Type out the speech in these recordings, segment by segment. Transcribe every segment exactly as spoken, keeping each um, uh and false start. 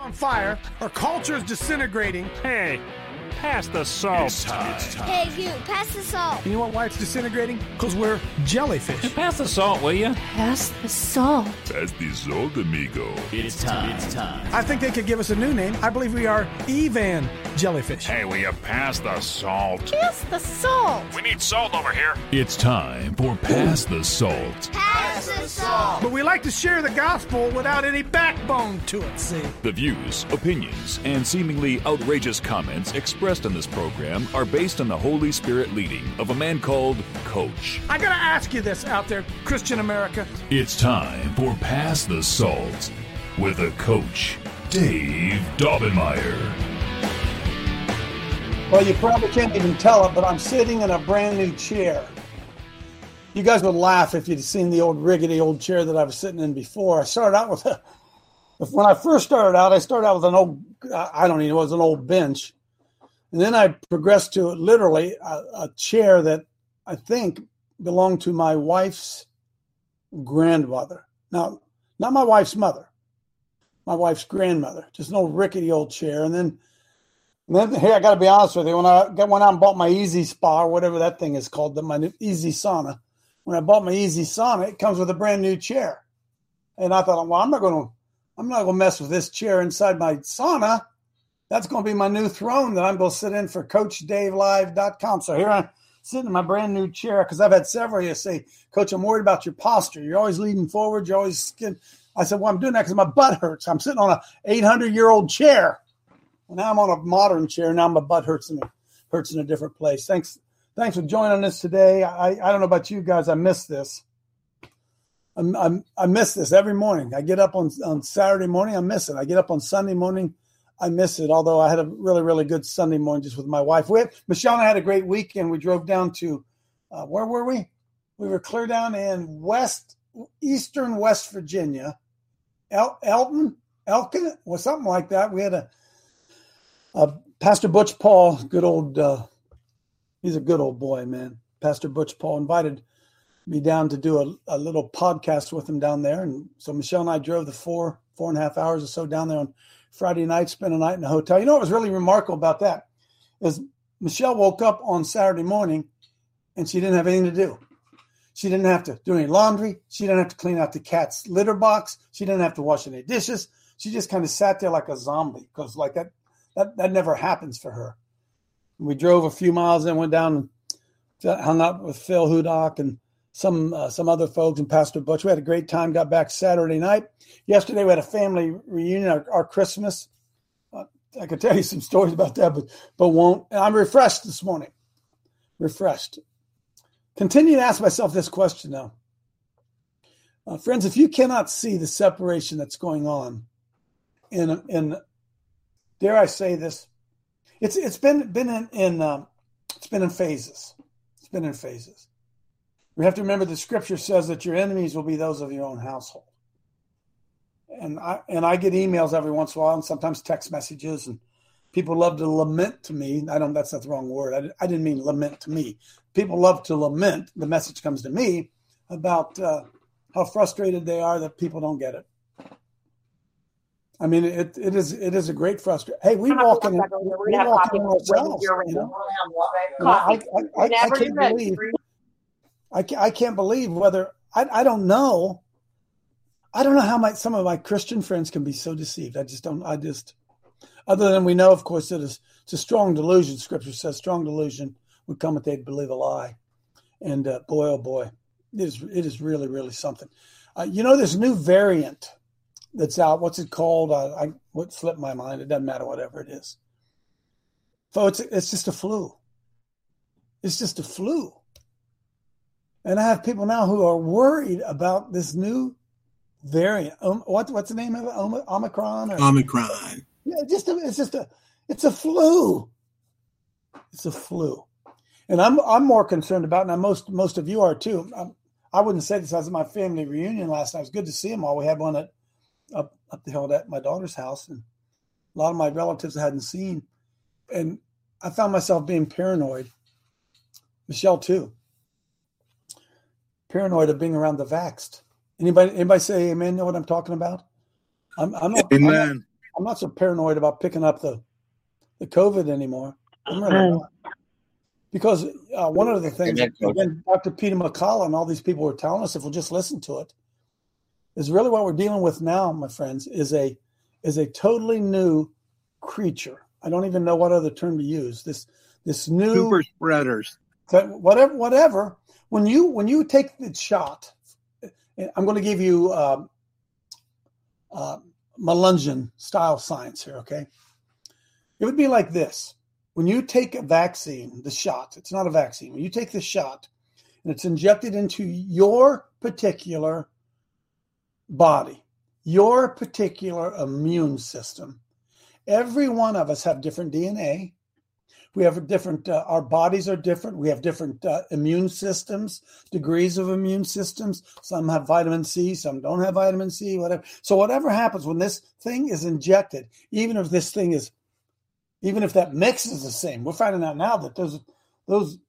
on fire, our culture is disintegrating. Hey, pass the salt. It's time. It's time. Hey, you, pass the salt. You know what, why it's disintegrating? Because we're jellyfish. Pass the salt, will you? Pass the salt. Pass the salt, amigo. It's time. It's time. I think they could give us a new name. I believe we are Evan jellyfish. Hey, will you pass the salt? Pass the salt. We need salt over here. It's time for Pass the Salt. Pass the salt. But we like to share the gospel without any backbone to it, see? The views, opinions, and seemingly outrageous comments expressed in this program are based on the Holy Spirit leading of a man called Coach. I gotta ask you this out there, Christian America. It's time for Pass the Salt with a Coach, Dave Daubenmire. Well, you probably can't even tell it, but I'm sitting in a brand new chair. You guys would laugh if you'd seen the old rickety old chair that I was sitting in before. I started out with a, when I first started out, I started out with an old, I don't even know, it was an old bench. And then I progressed to literally a, a chair that I think belonged to my wife's grandmother. Now, not my wife's mother, my wife's grandmother, just an old rickety old chair. And then And then, hey, I got to be honest with you. When I went out and bought my Easy Spa, or whatever that thing is called, my new Easy Sauna, when I bought my Easy Sauna, it comes with a brand new chair. And I thought, well, I'm not going to, I'm not going to mess with this chair inside my sauna. That's going to be my new throne that I'm going to sit in for Coach Dave Live dot com. So here I'm sitting in my brand new chair because I've had several of you say, Coach, I'm worried about your posture. You're always leaning forward. You're always skin. I said, well, I'm doing that because my butt hurts. I'm sitting on an eight hundred year old chair. Well, now I'm on a modern chair. Now my butt hurts in a, hurts in a different place. Thanks, thanks for joining us today. I, I don't know about you guys. I miss this. I'm, I'm, I miss this every morning. I get up on, on Saturday morning. I miss it. I get up on Sunday morning. I miss it. Although I had a really, really good Sunday morning just with my wife. We had, Michelle and I had a great weekend. We drove down to uh, where were we? We were clear down in West Eastern West Virginia, El, Elton, Elkin, or something like that. We had a Uh, Pastor Butch Paul, good old, uh, he's a good old boy, man. Pastor Butch Paul invited me down to do a, a little podcast with him down there. And so Michelle and I drove the four, four and a half hours or so down there on Friday night, spent a night in a hotel. You know what was really remarkable about that is Michelle woke up on Saturday morning and she didn't have anything to do. She didn't have to do any laundry. She didn't have to clean out the cat's litter box. She didn't have to wash any dishes. She just kind of sat there like a zombie because like that, That that never happens for her. We drove a few miles and went down and hung out with Phil Hudock and some uh, some other folks and Pastor Butch. We had a great time, got back Saturday night. Yesterday we had a family reunion, our, our Christmas. Uh, I could tell you some stories about that, but, but won't. And I'm refreshed this morning. Refreshed. Continue to ask myself this question now. Uh, friends, if you cannot see the separation that's going on in in dare I say this? It's it's been been in, in um, it's been in phases. It's been in phases. We have to remember the scripture says that your enemies will be those of your own household. And I and I get emails every once in a while, and sometimes text messages, and people love to lament to me. I don't. That's not the wrong word. I, I didn't mean lament to me. People love to lament. The message comes to me about uh, how frustrated they are that people don't get it. I mean, it it is it is a great frustration. Hey, we walk in, we walk in ourselves. You know? I, I, I, I can't believe, I can't, I can't believe whether I I don't know. I don't know how my some of my Christian friends can be so deceived. I just don't. I just, other than we know, of course, it is it's a strong delusion. Scripture says strong delusion would come if they'd believe a lie. And uh, boy, oh boy, it is it is really really something. Uh, you know, this new variant that's out. What's it called? Uh, I what slipped my mind. It doesn't matter, whatever it is. So it's it's just a flu. It's just a flu. And I have people now who are worried about this new variant. Um, what what's the name of it? Om- Omicron? Or, Omicron. Yeah, just a, it's just a it's a flu. It's a flu. And I'm I'm more concerned about, and most most of you are too. I'm, I wouldn't say this. I was at my family reunion last night. It was good to see them all. We had one at up up the hill at my daughter's house, and a lot of my relatives I hadn't seen. And I found myself being paranoid. Michelle too. Paranoid of being around the vaxxed. Anybody anybody say amen? Know what I'm talking about? I'm I'm, Amen. I'm, I'm not so paranoid about picking up the, the COVID anymore. I'm really not. Because uh, one of the things, again, Doctor Peter McCullough and all these people were telling us, if we'll just listen to it, is really what we're dealing with now, my friends, is a is a totally new creature. I don't even know what other term to use. This this new super spreaders. Whatever, whatever. When you when you take the shot, I'm going to give you uh, uh, Melungian style science here. Okay, it would be like this. When you take a vaccine, the shot, it's not a vaccine. When you take the shot and it's injected into your particular body, your particular immune system, every one of us have different D N A. We have a different, uh, our bodies are different. We have different uh, immune systems, degrees of immune systems. Some have vitamin C, some don't have vitamin C, whatever. So whatever happens when this thing is injected, even if this thing is Even if that mix is the same, we're finding out now that those, those,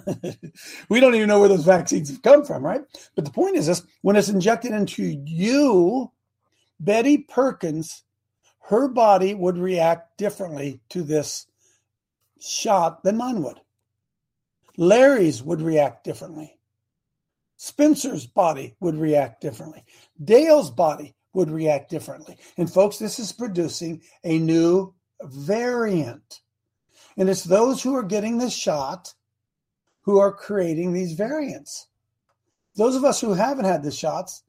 we don't even know where those vaccines have come from, right? But the point is this, when it's injected into you, Betty Perkins, her body would react differently to this shot than mine would. Larry's would react differently. Spencer's body would react differently. Dale's body would react differently. And folks, this is producing a new variant. And it's those who are getting the shot who are creating these variants. Those of us who haven't had the shots,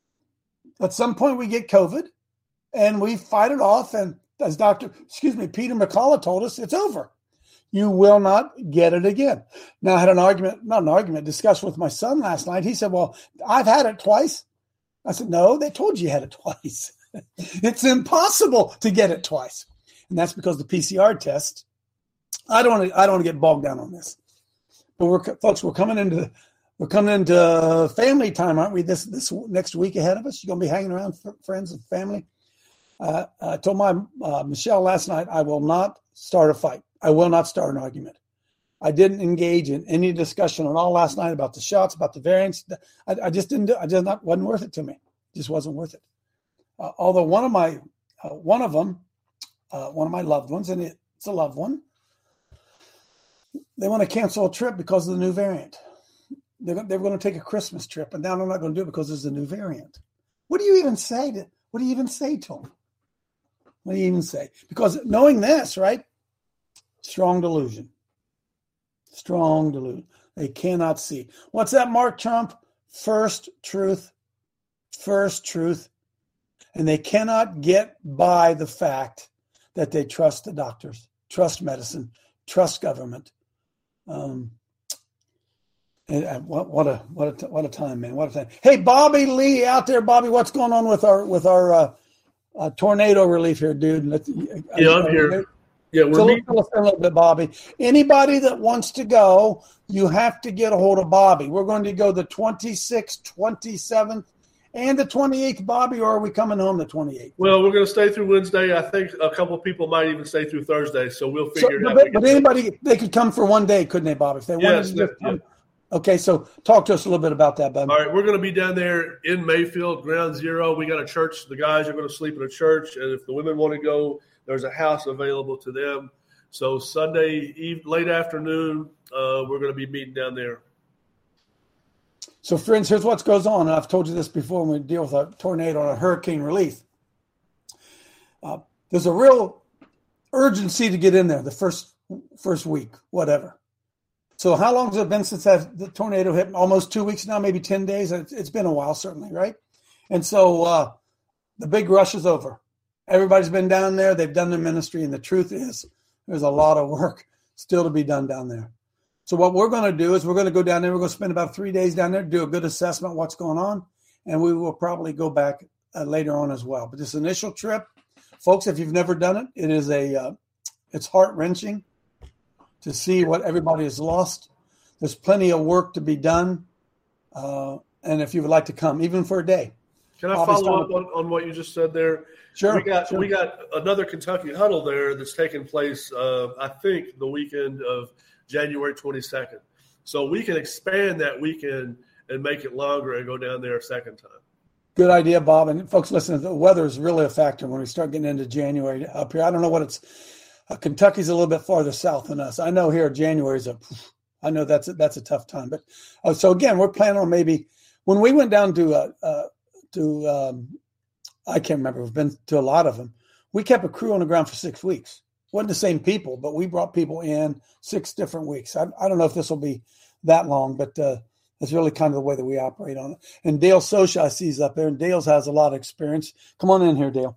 at some point we get COVID and we fight it off. And as Doctor, excuse me, Peter McCullough told us, it's over. You will not get it again. Now I had an argument, not an argument, discussion with my son last night. He said, well, I've had it twice. I said, no, they told you you had it twice. It's impossible to get it twice. And that's because the P C R test, I don't want to, I don't want to get bogged down on this, but we're, folks, we're coming into, we're coming into family time, aren't we? This, this next week ahead of us, you're going to be hanging around for friends and family. Uh, I told my, uh, Michelle last night, I will not start a fight. I will not start an argument. I didn't engage in any discussion at all last night about the shots, about the variants. I, I just didn't do, I just not, wasn't worth it to me. It just wasn't worth it. Uh, although one of my, uh, one of them, Uh, one of my loved ones, and it's a loved one, they want to cancel a trip because of the new variant. They're, they're going to take a Christmas trip, and now they're not going to do it because there's a new variant. What do you even say to, what do you even say to them? What do you even say? Because knowing this, right? Strong delusion. Strong delusion. They cannot see. What's that, Mark Trump? First truth. First truth. And they cannot get by the fact that they trust the doctors, trust medicine, trust government. Um, and, and what, what a what a what a time, man! What a time. Hey, Bobby Lee out there, Bobby, what's going on with our with our uh, uh, tornado relief here, dude? Let's, yeah, I'm here. Yeah, we're so meeting. Let's a little bit, Bobby. Anybody that wants to go, you have to get a hold of Bobby. We're going to go the twenty-sixth, twenty-seventh, and the twenty-eighth, Bobby, or are we coming home the twenty-eighth? Well, we're going to stay through Wednesday. I think a couple of people might even stay through Thursday, so we'll figure so, it out. But, but anybody, they could come for one day, couldn't they, Bob? If they wanted Yes, to just yeah. come. Okay, so talk to us a little bit about that, Bob. All right, we're going to be down there in Mayfield, Ground Zero. We got a church. The guys are going to sleep in a church, and if the women want to go, there's a house available to them. So Sunday eve, late afternoon, uh, we're going to be meeting down there. So, friends, here's what goes on. I've told you this before when we deal with a tornado or a hurricane relief. Uh, there's a real urgency to get in there the first first week, whatever. So how long has it been since that the tornado hit? Almost two weeks now, maybe ten days. It's, it's been a while, certainly, right? And so uh, the big rush is over. Everybody's been down there. They've done their ministry. And the truth is there's a lot of work still to be done down there. So what we're going to do is we're going to go down there. We're going to spend about three days down there, do a good assessment of what's going on, and we will probably go back uh, later on as well. But this initial trip, folks, if you've never done it, it is a uh, it's heart-wrenching to see what everybody has lost. There's plenty of work to be done, uh, and if you would like to come, even for a day. Can I Obviously, follow up on, on what you just said there? Sure. We got sure. we got another Kentucky huddle there that's taking place, uh, I think, the weekend of January twenty-second. So we can expand that weekend and make it longer and go down there a second time. Good idea, Bob. And folks, listen, the weather is really a factor when we start getting into January up here. I don't know what it's. Uh, Kentucky's a little bit farther south than us. I know here January's a. I know that's a, that's a tough time. But uh, so again, we're planning on maybe when we went down to uh, uh, to um, I can't remember. We've been to a lot of them. We kept a crew on the ground for six weeks. Wasn't the same people, but we brought people in six different weeks. I, I don't know if this will be that long, but. Uh, That's really kind of the way that we operate on it. And Dale Socha, I see, is up there, and Dale's has a lot of experience. Come on in here, Dale.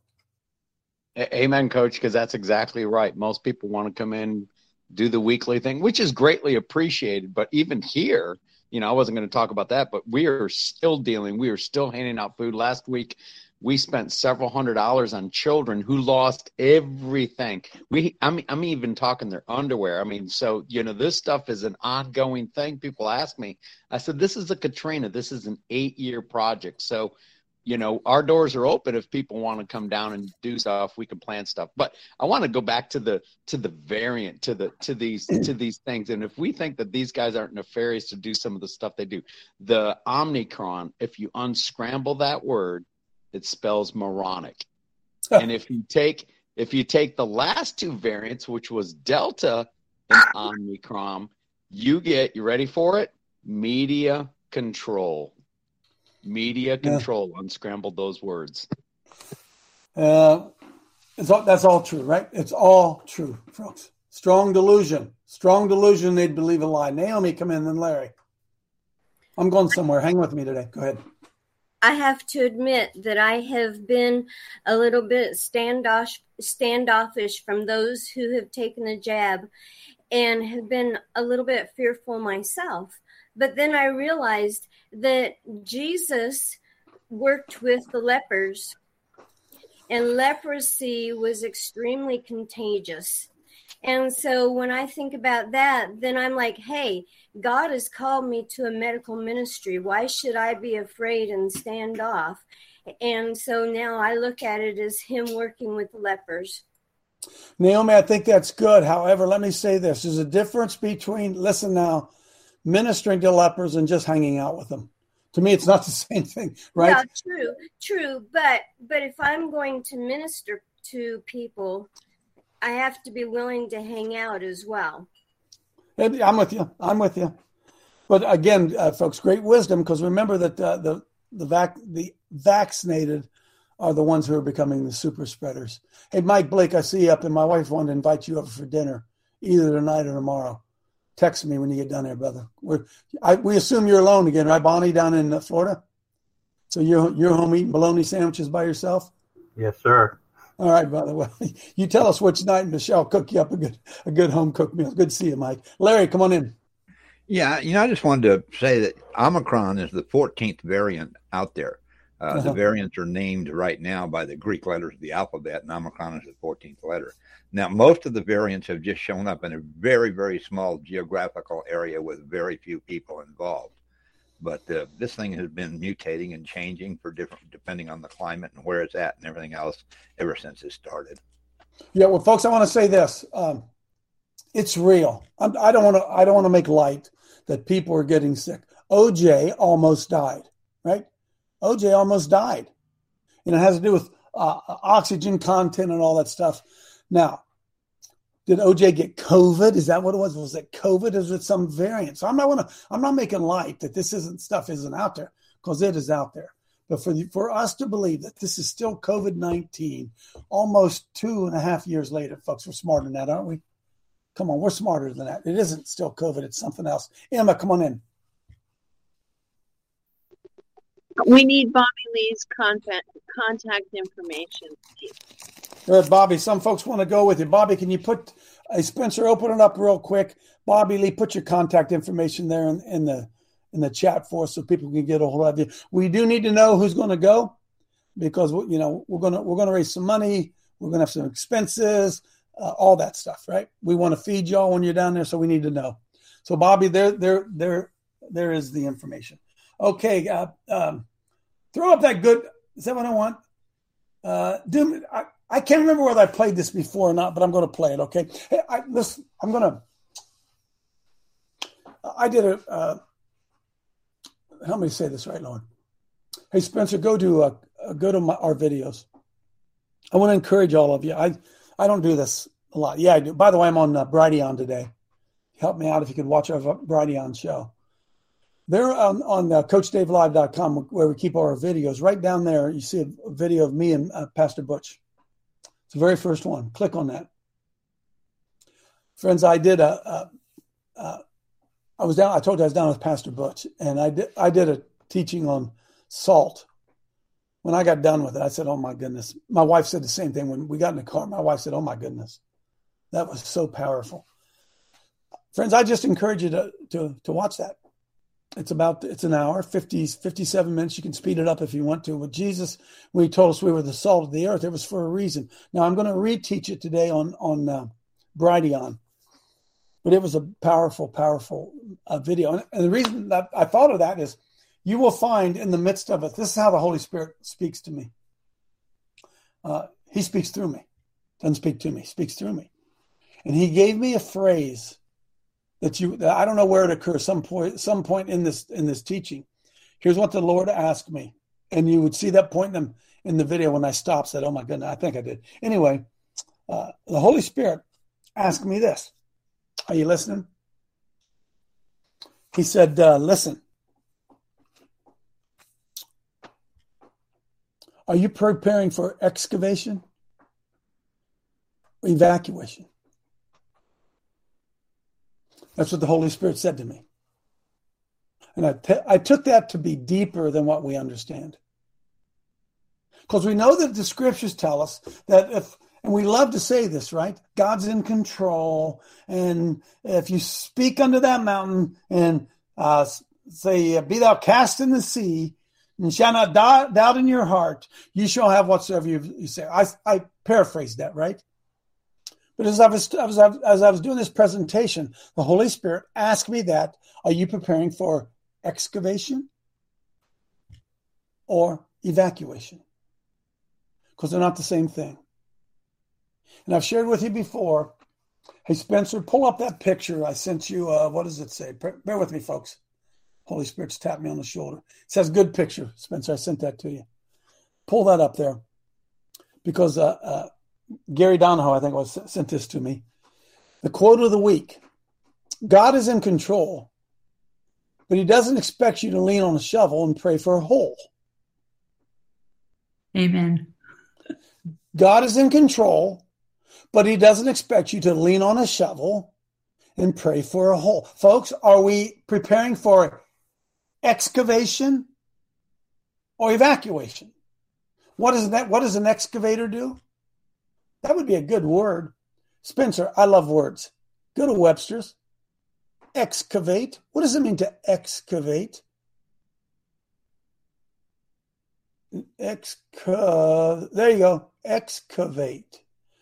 Amen, Coach, because that's exactly right. Most people want to come in, do the weekly thing, which is greatly appreciated. But even here, you know, I wasn't going to talk about that, but we are still dealing. We are still handing out food. Last week, we spent several hundred dollars on children who lost everything. We, I'm, I'm even talking their underwear. I mean, so, you know, this stuff is an ongoing thing. People ask me, I said, this is a Katrina. This is an eight year project. So, you know, our doors are open. If people want to come down and do stuff, we can plan stuff. But I want to go back to the, to the variant, to the, to these, to these things. And if we think that these guys aren't nefarious to do some of the stuff they do, the Omicron, if you unscramble that word, it spells moronic. And if you take if you take the last two variants, which was Delta and Omicron, you get, you ready for it? Media control. Media control. Yeah. Unscrambled those words. Uh, it's all, that's all true, right? It's all true, folks. Strong delusion. Strong delusion, they'd believe a lie. Naomi, come in, then Larry. I'm going somewhere. Hang with me today. Go ahead. I have to admit that I have been a little bit standoff, standoffish from those who have taken the jab and have been a little bit fearful myself. But then I realized that Jesus worked with the lepers, and leprosy was extremely contagious. And so when I think about that, then I'm like, hey, God has called me to a medical ministry. Why should I be afraid and stand off? And so now I look at it as him working with lepers. Naomi, I think that's good. However, let me say this. There's a difference between, listen now, ministering to lepers and just hanging out with them. To me, it's not the same thing, right? Yeah, true, true. But but if I'm going to minister to people, I have to be willing to hang out as well. I'm with you. I'm with you. But again, uh, folks, great wisdom, because remember that uh, the the vac the vaccinated are the ones who are becoming the super spreaders. Hey, Mike Blake, I see you up, and my wife wanted to invite you over for dinner, either tonight or tomorrow. Text me when you get down there, brother. We're, I, we assume you're alone again, right, Bonnie, down in uh, Florida? So you're you're home eating bologna sandwiches by yourself? Yes, sir. All right, brother. Well, you tell us which night, and Michelle cook you up a good a good home cooked meal. Good to see you, Mike. Larry, come on in. Yeah, you know, I just wanted to say that Omicron is the fourteenth variant out there. Uh, uh-huh. The variants are named right now by the Greek letters of the alphabet, and Omicron is the fourteenth letter. Now, most of the variants have just shown up in a very, very small geographical area with very few people involved. But uh, this thing has been mutating and changing for different, depending on the climate and where it's at and everything else ever since it started. Yeah, well, folks, I want to say this: um, it's real. I'm, I don't want to. I don't want to make light that people are getting sick. O J almost died, right? O J almost died, and it has to do with uh, oxygen content and all that stuff. Now, did O J get COVID? Is that what it was? Was it COVID? Is it some variant? So I'm not gonna, I'm not making light that this isn't stuff isn't out there, because it is out there. But for the, for us to believe that this is still COVID nineteen, almost two and a half years later, folks, we're smarter than that, aren't we? Come on, we're smarter than that. It isn't still COVID. It's something else. Emma, come on in. We need Bobby Lee's contact contact information, please. Uh, Bobby, some folks want to go with you. Bobby, can you put, uh, Spencer, open it up real quick. Bobby Lee, put your contact information there in, in the in the chat for us so people can get a hold of you. We do need to know who's going to go, because you know we're gonna we're gonna raise some money. We're gonna have some expenses, uh, all that stuff, right? We want to feed y'all when you're down there, so we need to know. So, Bobby, there there there there is the information. Okay, uh, um, throw up that good. Is that what I want? Uh, do I, I can't remember whether I played this before or not, but I'm going to play it. Okay, hey, I, listen, I'm going to. I did a. Uh, help me say this right, Lord. Hey, Hey, Spencer, go to uh, go to my, our videos. I want to encourage all of you. I I don't do this a lot. Yeah, I do. By the way, I'm on uh, Brighteon today. Help me out if you could watch our Brighteon show. They're on, on uh, coach dave live dot com where we keep all our videos. Right down there, you see a, a video of me and uh, Pastor Butch. It's the very first one. Click on that. Friends, I did a, a, a I was down, I told you I was down with Pastor Butch, and I did I did a teaching on salt. When I got done with it, I said, oh my goodness. My wife said the same thing when we got in the car. My wife said, oh my goodness. That was so powerful. Friends, I just encourage you to, to, to watch that. It's about, it's an hour, fifty, fifty-seven minutes. You can speed it up if you want to. But Jesus, when he told us we were the salt of the earth, it was for a reason. Now I'm going to reteach it today on, on uh, Brighteon. But it was a powerful, powerful uh, video. And, and the reason that I thought of that is you will find in the midst of it, this is how the Holy Spirit speaks to me. Uh, he speaks through me. Doesn't speak to me, speaks through me. And he gave me a phrase that you, that I don't know where it occurs, some point, some point in this, in this teaching. Here's what the Lord asked me. And you would see that point in, in the video when I stopped, said, oh my goodness, I think I did. Anyway, uh, the Holy Spirit asked me this. Are you listening? He said, uh, listen, are you preparing for excavation or evacuation? That's what the Holy Spirit said to me. And I, t- I took that to be deeper than what we understand. Because we know that the scriptures tell us that if, and we love to say this, right? God's in control. And if you speak unto that mountain and uh, say, be thou cast in the sea, and shall not doubt, doubt in your heart, you shall have whatsoever you, you say. I, I paraphrased that, right? But as I, was, as, I, as I was doing this presentation, the Holy Spirit asked me that, are you preparing for excavation or evacuation? Because they're not the same thing. And I've shared with you before, hey, Spencer, pull up that picture I sent you. Uh, what does it say? Bear with me, folks. Holy Spirit's tapped me on the shoulder. It says good picture. Spencer, I sent that to you. Pull that up there. Because uh, uh, Gary Donahoe, I think, was sent this to me. The quote of the week. God is in control, but he doesn't expect you to lean on a shovel and pray for a hole. Amen. God is in control, but he doesn't expect you to lean on a shovel and pray for a hole. Folks, are we preparing for excavation or evacuation? What is that? What does an excavator do? That would be a good word. Spencer, I love words. Go to Webster's. Excavate. What does it mean to excavate? Exca- there you go. Excavate.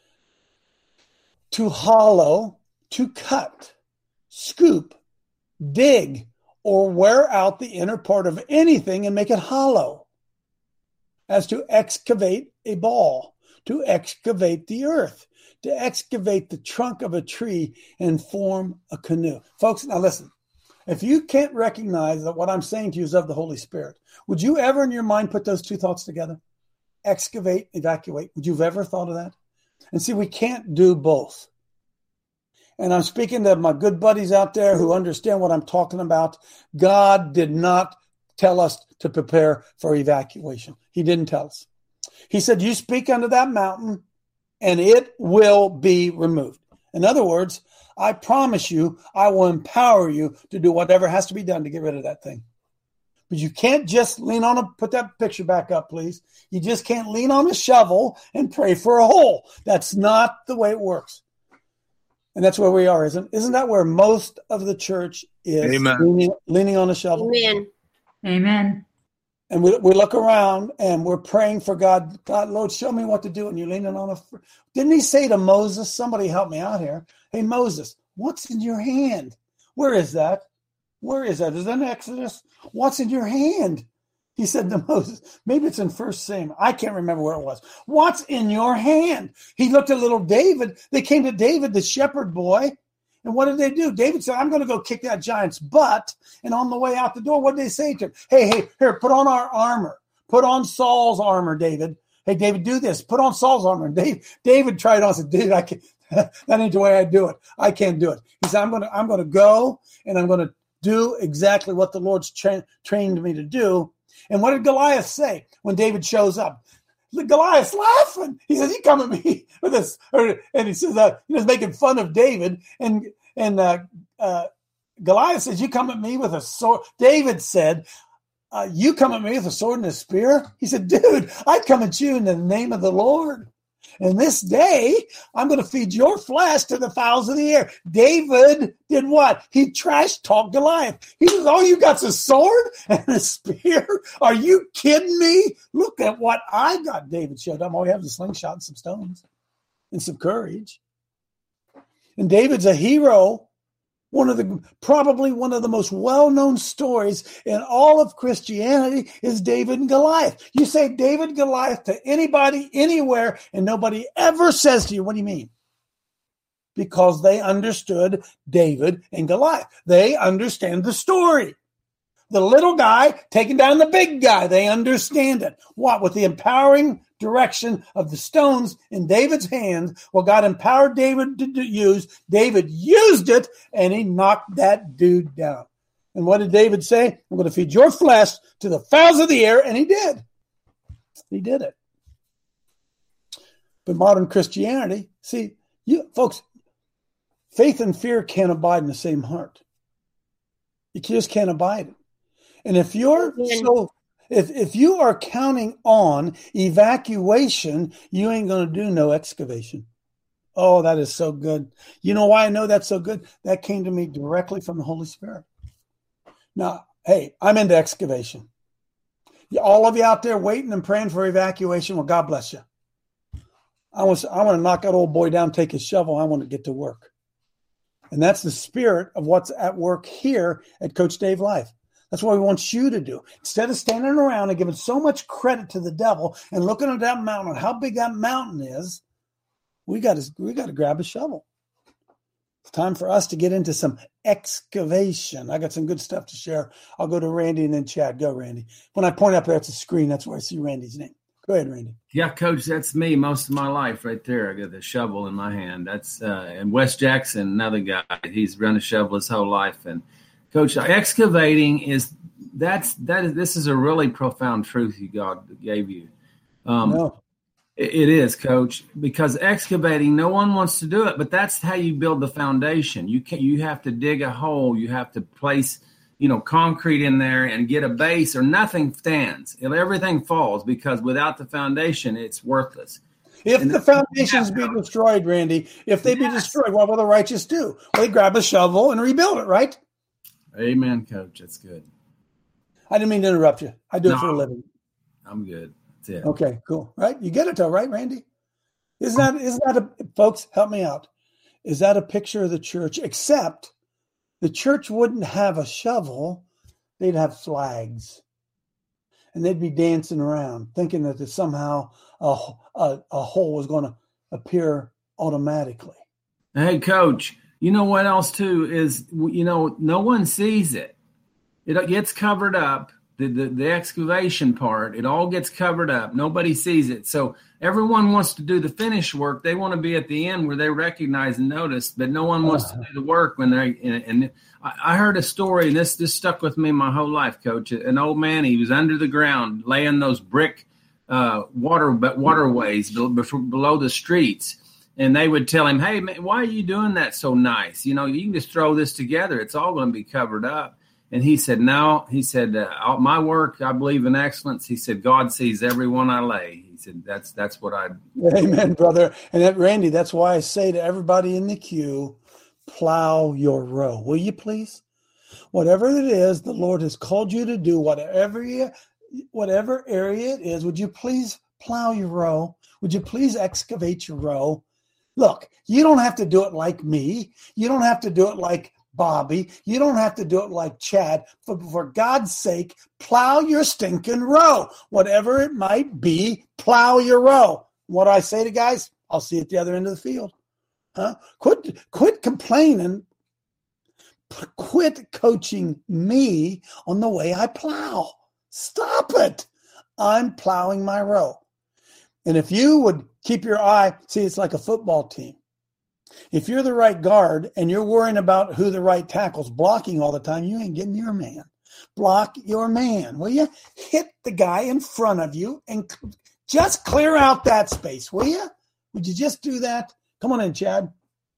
To hollow, to cut, scoop, dig, or wear out the inner part of anything and make it hollow. As to excavate a ball, to excavate the earth, to excavate the trunk of a tree and form a canoe. Folks, now listen, if you can't recognize that what I'm saying to you is of the Holy Spirit, would you ever in your mind put those two thoughts together? Excavate, evacuate. Would you have ever thought of that? And see, we can't do both. And I'm speaking to my good buddies out there who understand what I'm talking about. God did not tell us to prepare for evacuation. He didn't tell us. He said, you speak unto that mountain and it will be removed. In other words, I promise you, I will empower you to do whatever has to be done to get rid of that thing. But you can't just lean on a, put that picture back up, please. You just can't lean on a shovel and pray for a hole. That's not the way it works. And that's where we are, isn't Isn't that where most of the church is? Amen. Leaning, leaning on a shovel? Amen. Amen. And we, we look around and we're praying for God. God, Lord, show me what to do. And you're leaning on a... Didn't he say to Moses, somebody help me out here. Hey, Moses, what's in your hand? Where is that? Where is that? Is that in Exodus? What's in your hand? He said to Moses, maybe it's in First Samuel. I can't remember where it was. What's in your hand? He looked at little David. They came to David, the shepherd boy. And what did they do? David said, I'm going to go kick that giant's butt. And on the way out the door, what did they say to him? Hey, hey, here, put on our armor. put on Saul's armor, David. Hey, David, do this. Put on Saul's armor. And David, David tried on and said, David, I can't. That ain't the way I do it. I can't do it. He said, I'm going to I'm going to go and I'm going to do exactly what the Lord's tra- trained me to do. And what did Goliath say when David shows up? Goliath's laughing. He says, "You come at me with this," or, and he says, uh, "He was making fun of David." And and uh, uh, Goliath says, "You come at me with a sword." David said, uh, "You come at me with a sword and a spear." He said, "Dude, I come at you in the name of the Lord. And this day, I'm going to feed your flesh to the fowls of the air." David did what? He trash talked Goliath. He says, "Oh, you got a sword and a spear? Are you kidding me? Look at what I got." David showed up. All he has is a slingshot and some stones and some courage. And David's a hero. One of the probably one of the most well-known stories in all of Christianity is David and Goliath. You say David and Goliath to anybody, anywhere, and nobody ever says to you, "What do you mean?" Because they understood David and Goliath. They understand the story. The little guy taking down the big guy. They understand it. What? With the empowering direction of the stones in David's hands, what God empowered David to use, David used it, and he knocked that dude down. And what did David say? "I'm going to feed your flesh to the fowls of the air," and he did. He did it. But modern Christianity, see, you folks, faith and fear can't abide in the same heart. You just can't abide it. And if you're so, if if you are counting on evacuation, you ain't going to do no excavation. Oh, that is so good. You know why I know that's so good? That came to me directly from the Holy Spirit. Now, hey, I'm into excavation. All of you out there waiting and praying for evacuation, well, God bless you. I was I want to knock that old boy down, take his shovel. I want to get to work. And that's the spirit of what's at work here at Coach Dave Life. That's what we want you to do. Instead of standing around and giving so much credit to the devil and looking at that mountain, how big that mountain is, we got to we got to grab a shovel. It's time for us to get into some excavation. I got some good stuff to share. I'll go to Randy and then Chad. Go, Randy. When I point up there, it's a screen. That's where I see Randy's name. Go ahead, Randy. Yeah, Coach, that's me most of my life right there. I got the shovel in my hand. That's uh, and Wes Jackson, another guy. He's run a shovel his whole life. And Coach, excavating is that's that is this is a really profound truth you God gave you. Um, no. it, it is, Coach, because excavating, no one wants to do it, but that's how you build the foundation. You can you have to dig a hole, you have to place, you know, concrete in there and get a base, or nothing stands. Everything falls because without the foundation, it's worthless. If and the foundations be destroyed, Randy, if they yes. be destroyed, what will the righteous do? Well, they grab a shovel and rebuild it, right? Amen, Coach. That's good. I didn't mean to interrupt you. I do no, it for a living. I'm good. That's it. Okay, cool. Right? You get it though, right, Randy? Isn't that, isn't that a, folks, help me out. Is that a picture of the church? Except the church wouldn't have a shovel. They'd have flags. And they'd be dancing around thinking that there's somehow a, a, a hole was going to appear automatically. Hey, Coach. You know what else, too, is, you know, no one sees it. It gets covered up, the, the, the excavation part. It all gets covered up. Nobody sees it. So everyone wants to do the finish work. They want to be at the end where they recognize and notice, but no one wants to do the work when they and, and I heard a story, and this, this stuck with me my whole life, Coach. An old man, he was under the ground laying those brick uh, water waterways below the streets. And they would tell him, "Hey, man, why are you doing that so nice? You know, you can just throw this together. It's all going to be covered up." And he said, "No." He said, uh, "My work, I believe in excellence." He said, "God sees every one I lay." He said, "That's that's what I." Amen, brother. And that, Randy, that's why I say to everybody in the queue, plow your row. Will you please? Whatever it is the Lord has called you to do, whatever you, whatever area it is, would you please plow your row? Would you please excavate your row? Look, you don't have to do it like me. You don't have to do it like Bobby. You don't have to do it like Chad. For, for God's sake, plow your stinking row. Whatever it might be, plow your row. What do I say to guys? I'll see you at the other end of the field. Huh? Quit, quit complaining. Quit coaching me on the way I plow. Stop it. I'm plowing my row. And if you would keep your eye, see, it's like a football team. If you're the right guard and you're worrying about who the right tackle's blocking all the time, you ain't getting your man. Block your man, will you? Hit the guy in front of you and just clear out that space, will you? Would you just do that? Come on in, Chad.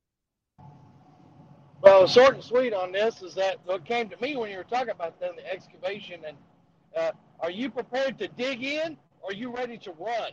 Well, short and sweet on this is that what came to me when you were talking about then the excavation, and uh, are you prepared to dig in or are you ready to run?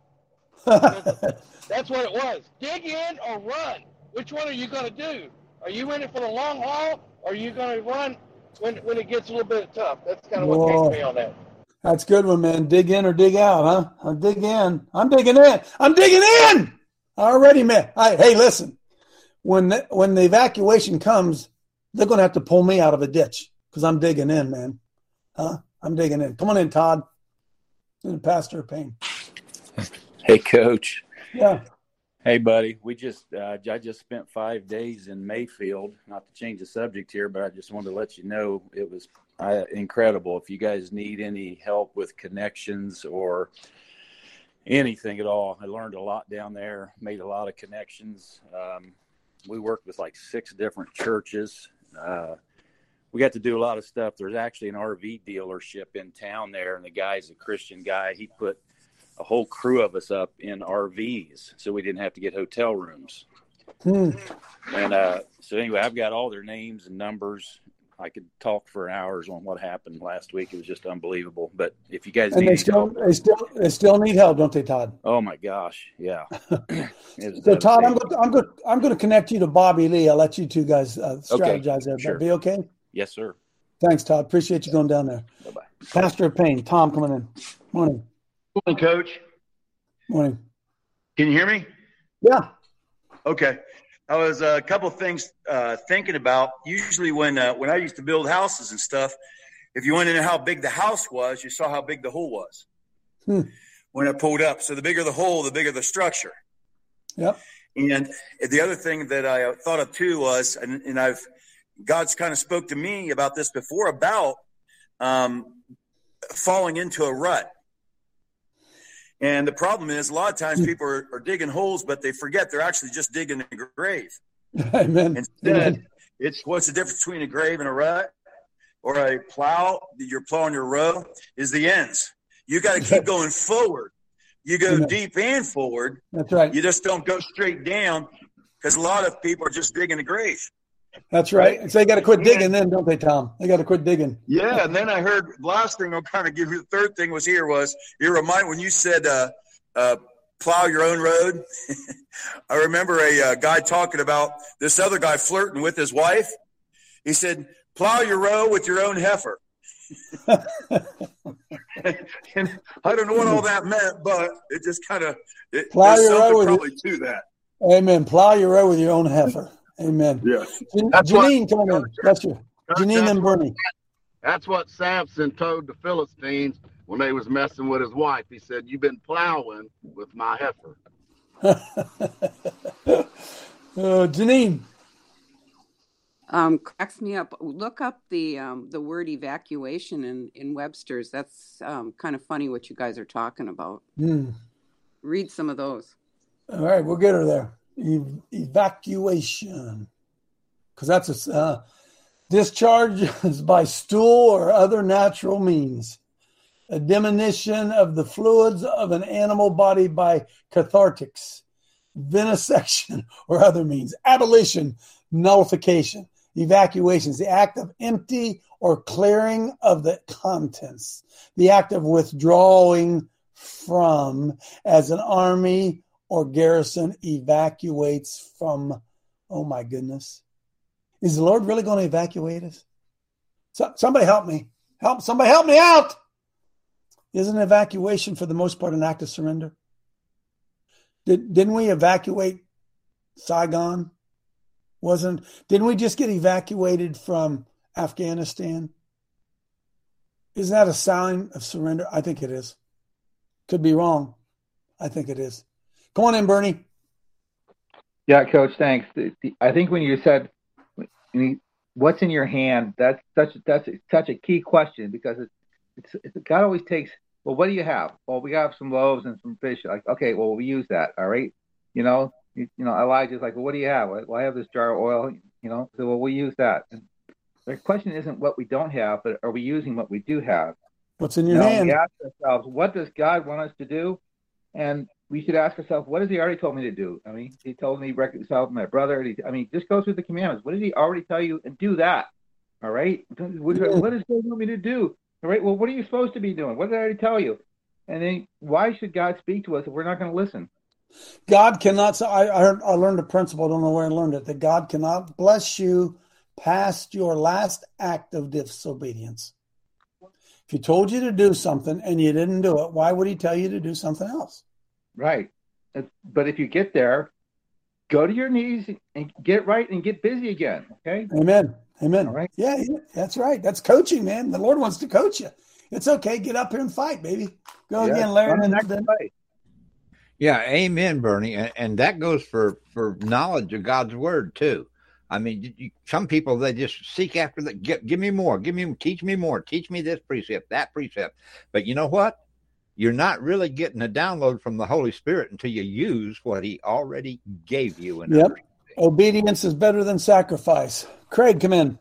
That's what it was. Dig in or run. Which one are you going to do? Are you in it for the long haul or are you going to run when when it gets a little bit tough? That's kind of what Whoa. came to me on that. That's a good one, man. Dig in or dig out, huh? I'll dig in. I'm digging in. I'm digging in. Already, man. I, hey, listen. When the, when the evacuation comes, they're going to have to pull me out of a ditch because I'm digging in, man. Huh? I'm digging in. Come on in, Todd. Pastor Payne. Hey, Coach. Yeah. Hey, buddy. We just uh, I just spent five days in Mayfield. Not to change the subject here, but I just wanted to let you know it was uh, incredible. If you guys need any help with connections or anything at all, I learned a lot down there. Made a lot of connections. Um, we worked with like six different churches. Uh, we got to do a lot of stuff. There's actually an R V dealership in town there, and the guy's a Christian guy. He put a whole crew of us up in R Vs so we didn't have to get hotel rooms. Hmm. And uh, so anyway, I've got all their names and numbers. I could talk for hours on what happened last week. It was just unbelievable. But if you guys and need they still, help, they still, they still need help, don't they, Todd? oh my gosh, yeah. So, Todd, I'm going, I'm going, I'm going to connect you to Bobby Lee. I'll let you two guys uh, strategize Okay, there. sure. Be okay? Yes, sir. Thanks, Todd. Appreciate you going down there. Bye-bye. Pastor Payne, Tom coming in. Morning. Morning, Coach. Morning. Can you hear me? Yeah. Okay. I was uh, a couple of things uh, thinking about. Usually when uh, when I used to build houses and stuff, if you wanted to know how big the house was, you saw how big the hole was hmm. when I pulled up. So the bigger the hole, the bigger the structure. Yep. And the other thing that I thought of too was, and, and I've God's kind of spoke to me about this before, about um, falling into a rut. And the problem is a lot of times people are, are digging holes, but they forget they're actually just digging a grave. Amen. Instead, Amen. it's what's the difference between a grave and a rut or a plow? You're plowing your row is the ends. You got to keep going forward. You go Amen. deep and forward. That's right. You just don't go straight down because a lot of people are just digging a grave. That's right. So they got to quit digging then, don't they, Tom? They got to quit digging. Yeah, and then I heard the last thing I'll kind of give you. The third thing was here was you remind when you said uh, uh, plow your own road. I remember a uh, guy talking about this other guy flirting with his wife. He said, "Plow your row with your own heifer." And I don't know what all that meant, but it just kind of it, Plow there's your row something with probably to that. Amen. Plow your row with your own heifer. Amen. Yeah. Jan- That's Janine, what- come on in. Bless you. Janine That's and what- Bernie. That's what Samson told the Philistines when they was messing with his wife. He said, "You've been plowing with my heifer." uh, Janine. Um, cracks me up. Look up the um, the word evacuation in, in Webster's. That's um, kind of funny what you guys are talking about. Hmm. Read some of those. All right, we'll get her there. E- evacuation. Because that's a uh, discharge is by stool or other natural means. A diminution of the fluids of an animal body by cathartics. Vivisection or other means. Abolition, nullification. Evacuation is the act of empty or clearing of the contents. The act of withdrawing from, as an army or garrison evacuates from. Oh my goodness. Is the Lord really going to evacuate us? So, somebody help me. Help, somebody help me out. Isn't evacuation for the most part an act of surrender? Did, didn't we evacuate Saigon? Wasn't, didn't we just get evacuated from Afghanistan? Isn't that a sign of surrender? I think it is. Could be wrong. I think it is. Come on in, Bernie. Yeah, Coach, thanks. I think when you said, what's in your hand, that's such, that's such a key question because it's, it's, it's God always takes well, what do you have? Well, we have some loaves and some fish. Like, okay, well, we use that. All right. You know, you, you know, Elijah's like, well, what do you have? Well, I have this jar of oil. You know, so well, we use that. And the question isn't what we don't have, but are we using what we do have? What's in your now, hand? We ask ourselves, what does God want us to do? And we should ask ourselves, what has He already told me to do? I mean, He told me reconcile with my brother. He, I mean, just go through the commandments. What did He already tell you? And do that. All right. What, what does God want me to do? All right. Well, what are you supposed to be doing? What did I already tell you? And then why should God speak to us if we're not going to listen? God cannot. So I, I, heard, I learned a principle. I don't know where I learned it. That God cannot bless you past your last act of disobedience. If He told you to do something and you didn't do it, why would He tell you to do something else? Right. But if you get there, go to your knees and get right and get busy again. Okay. Amen. Amen. All right. Yeah, yeah, that's right. That's coaching, man. The Lord wants to coach you. It's okay. Get up here and fight, baby. Go Yeah. again, Larry. And Next then, Yeah, amen, Bernie, and, and that goes for for knowledge of God's word too. I mean, you, you, some people, they just seek after that. Give, give me more. Give me, teach me more. Teach me this precept, that precept. But you know what? You're not really getting a download from the Holy Spirit until you use what He already gave you. And yep. Obedience is better than sacrifice. Craig, come in.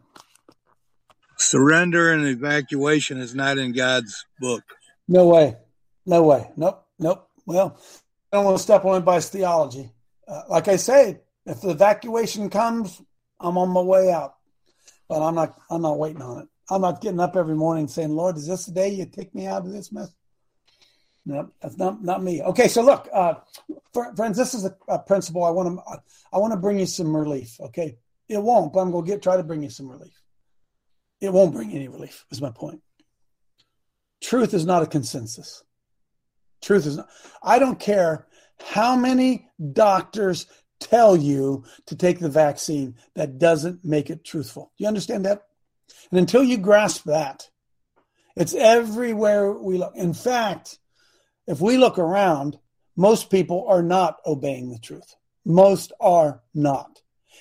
Surrender and evacuation is not in God's book. No way. No way. Nope. Nope. Well, I don't want to step on anybody's theology. Uh, like I say, if the evacuation comes, I'm on my way out. But I'm not. I'm not waiting on it. I'm not getting up every morning saying, "Lord, is this the day you take me out of this mess?" No, that's not not me. Okay, so look, uh, friends, this is a, a principle I want to. I want to bring you some relief. Okay, it won't, but I'm going to get try to bring you some relief. It won't bring any relief. Is my point. Truth is not a consensus. Truth is not. I don't care how many doctors tell you to take the vaccine. That doesn't make it truthful. Do you understand that? And until you grasp that, it's everywhere we look. In fact, if we look around, most people are not obeying the truth. Most are not.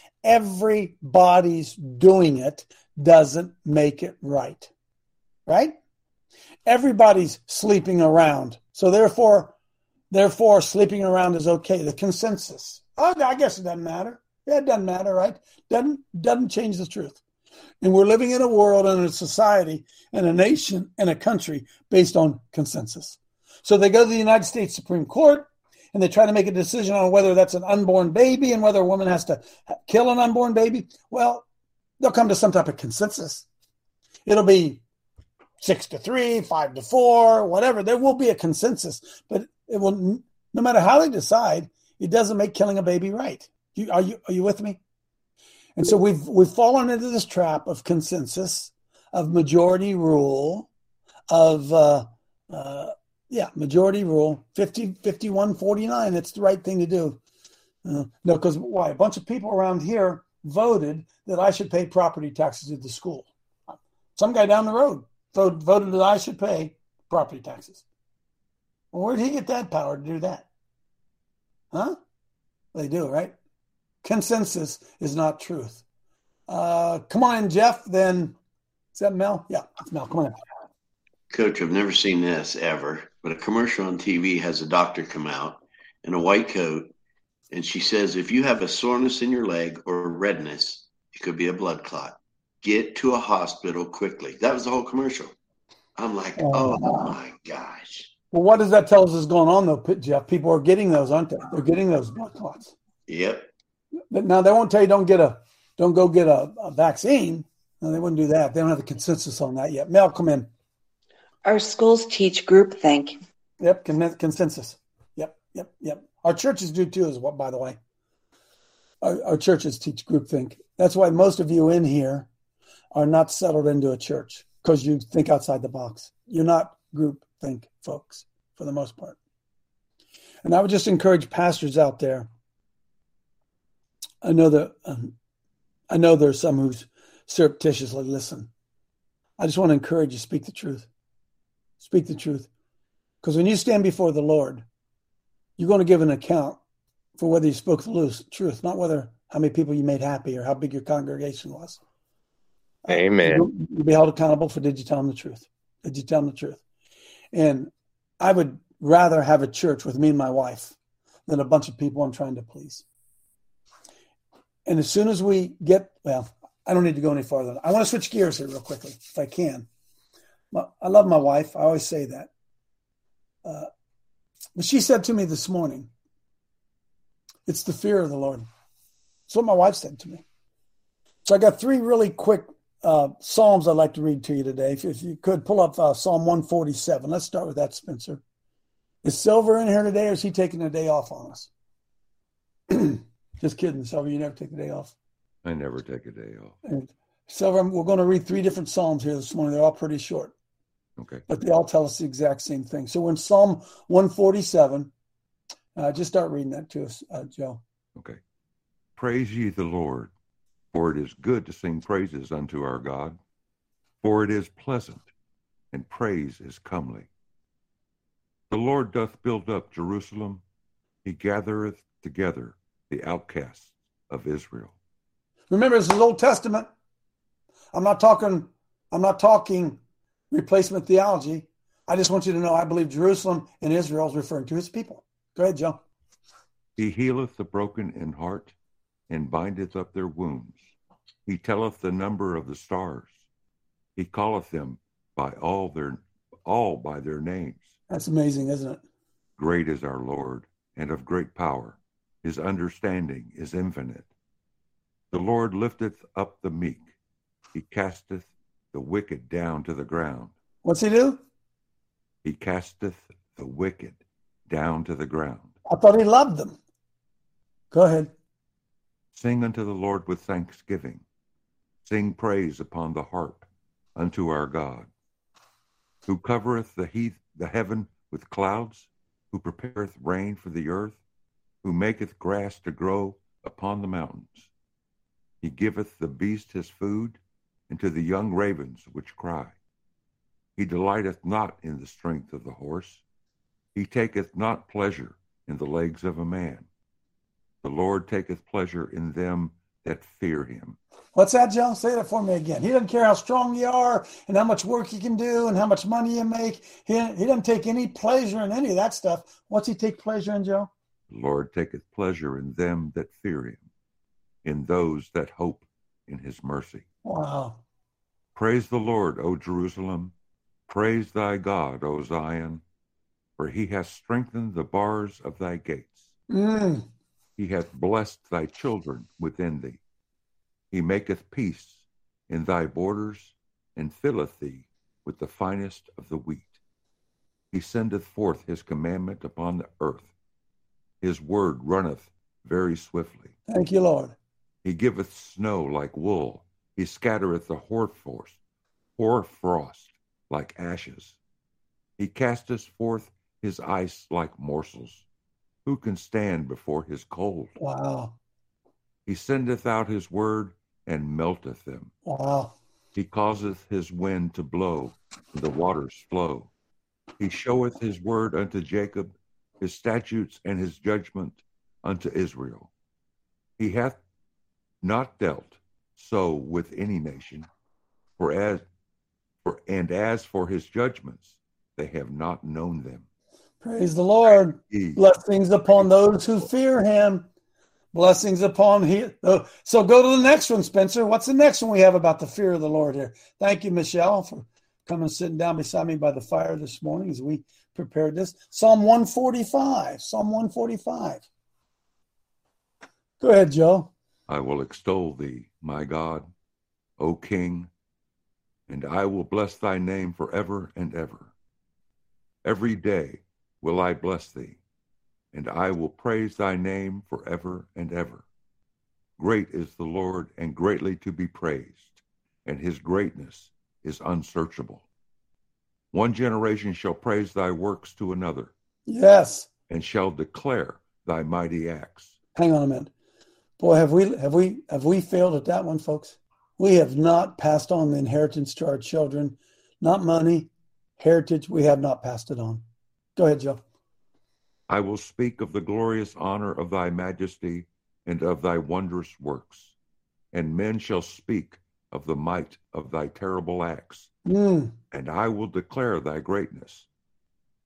Everybody's doing it doesn't make it right. Right? Everybody's sleeping around. So therefore, therefore, sleeping around is okay. The consensus. Oh, I guess it doesn't matter. Yeah, it doesn't matter, right? Doesn't doesn't change the truth. And we're living in a world and a society and a nation and a country based on consensus. So they go to the United States Supreme Court and they try to make a decision on whether that's an unborn baby and whether a woman has to kill an unborn baby. Well, they'll come to some type of consensus. It'll be six to three, five to four, whatever. There will be a consensus, but it will. No matter how they decide, it doesn't make killing a baby right. You, are you are you with me? And so we've we've fallen into this trap of consensus, of majority rule, of uh, uh, yeah, majority rule, fifty, fifty-one, forty-nine. That's the right thing to do. Uh, no, because why? A bunch of people around here voted that I should pay property taxes at the school. Some guy down the road voted, voted that I should pay property taxes. Well, where did he get that power to do that? Huh? They do, right? Consensus is not truth. Uh, come on in, Jeff. Then, is that Mel? Yeah, it's Mel. Come on in. Coach, I've never seen this ever, but a commercial on T V has a doctor come out in a white coat, and she says, if you have a soreness in your leg or redness, it could be a blood clot. Get to a hospital quickly. That was the whole commercial. I'm like, oh, oh my gosh. Well, what does that tell us is going on, though, Jeff? People are getting those, aren't they? They're getting those blood clots. Yep. But now they won't tell you don't get a don't go get a, a vaccine. No, they wouldn't do that. They don't have a consensus on that yet. Mel, come in. Our schools teach groupthink. Yep, con- consensus. Yep, yep, yep. Our churches do too, as well, by the way. Our, our churches teach groupthink. That's why most of you in here are not settled into a church, because you think outside the box. You're not groupthink folks for the most part. And I would just encourage pastors out there. I know that um, I know there's some who surreptitiously listen. I just want to encourage you, speak the truth. Speak the truth. Because when you stand before the Lord, you're going to give an account for whether you spoke the truth, not whether how many people you made happy or how big your congregation was. Amen. You'll be held accountable for, did you tell them the truth? Did you tell them the truth? And I would rather have a church with me and my wife than a bunch of people I'm trying to please. And as soon as we get, well, I don't need to go any farther. I want to switch gears here real quickly, if I can. I love my wife. I always say that. Uh, but she said to me this morning, it's the fear of the Lord. That's what my wife said to me. So I got three really quick uh, Psalms I'd like to read to you today. If, if you could pull up uh, Psalm one forty-seven. Let's start with that, Spencer. Is Silver in here today, or is he taking a day off on us? Just kidding, Silver. You never take a day off. I never take a day off. And Silver, we're going to read three different Psalms here this morning. They're all pretty short. Okay. But they all tell us the exact same thing. So we're in Psalm one forty-seven. Uh, just start reading that to us, uh, Joe. Okay. Praise ye the Lord, for it is good to sing praises unto our God, for it is pleasant, and praise is comely. The Lord doth build up Jerusalem, he gathereth together the outcasts of Israel. Remember, this is Old Testament. I'm not talking, I'm not talking replacement theology. I just want you to know I believe Jerusalem and Israel is referring to his people. Go ahead, Joe. He healeth the broken in heart, and bindeth up their wounds. He telleth the number of the stars. He calleth them by all their all by their names. That's amazing, isn't it? Great is our Lord, and of great power. His understanding is infinite. The Lord lifteth up the meek. He casteth the wicked down to the ground. What's he do? He casteth the wicked down to the ground. I thought he loved them. Go ahead. Sing unto the Lord with thanksgiving. Sing praise upon the harp unto our God, who covereth the heath, the heaven with clouds, who prepareth rain for the earth, who maketh grass to grow upon the mountains. He giveth the beast his food, and to the young ravens which cry. He delighteth not in the strength of the horse. He taketh not pleasure in the legs of a man. The Lord taketh pleasure in them that fear him. What's that, Joe? Say that for me again. He doesn't care how strong you are and how much work you can do and how much money you make. He, he doesn't take any pleasure in any of that stuff. What's he take pleasure in, Joe? The Lord taketh pleasure in them that fear him, in those that hope in his mercy. Wow. Praise the Lord, O Jerusalem. Praise thy God, O Zion, for he hath strengthened the bars of thy gates. Mm. He hath blessed thy children within thee. He maketh peace in thy borders, and filleth thee with the finest of the wheat. He sendeth forth his commandment upon the earth. His word runneth very swiftly. Thank you, Lord. He giveth snow like wool. He scattereth the hoarfrost, hoarfrost like ashes. He casteth forth his ice like morsels. Who can stand before his cold? Wow. He sendeth out his word and melteth them. Wow. He causeth his wind to blow, and the waters flow. He showeth his word unto Jacob, his statutes and his judgment unto Israel. He hath not dealt so with any nation, for as for and as for his judgments, they have not known them. Praise the Lord. He, Blessings upon those who fear him. Blessings upon he. Oh, so go to the next one, Spencer. What's the next one we have about the fear of the Lord here? Thank you, Michelle, for coming and sitting down beside me by the fire this morning as we prepared this. Psalm one forty-five. Psalm one forty-five. Go ahead, Joe. I will extol thee, my God, O King, and I will bless thy name forever and ever. Every day will I bless thee, and I will praise thy name forever and ever. Great is the Lord, and greatly to be praised, and his greatness is unsearchable. One generation shall praise thy works to another. Yes. And shall declare thy mighty acts. Hang on a minute. Boy, have we have we have we failed at that one, folks? We have not passed on the inheritance to our children. Not money, heritage. We have not passed it on. Go ahead, Joe. I will speak of the glorious honor of thy majesty and of thy wondrous works, and men shall speak of the might of thy terrible acts, mm. and I will declare thy greatness.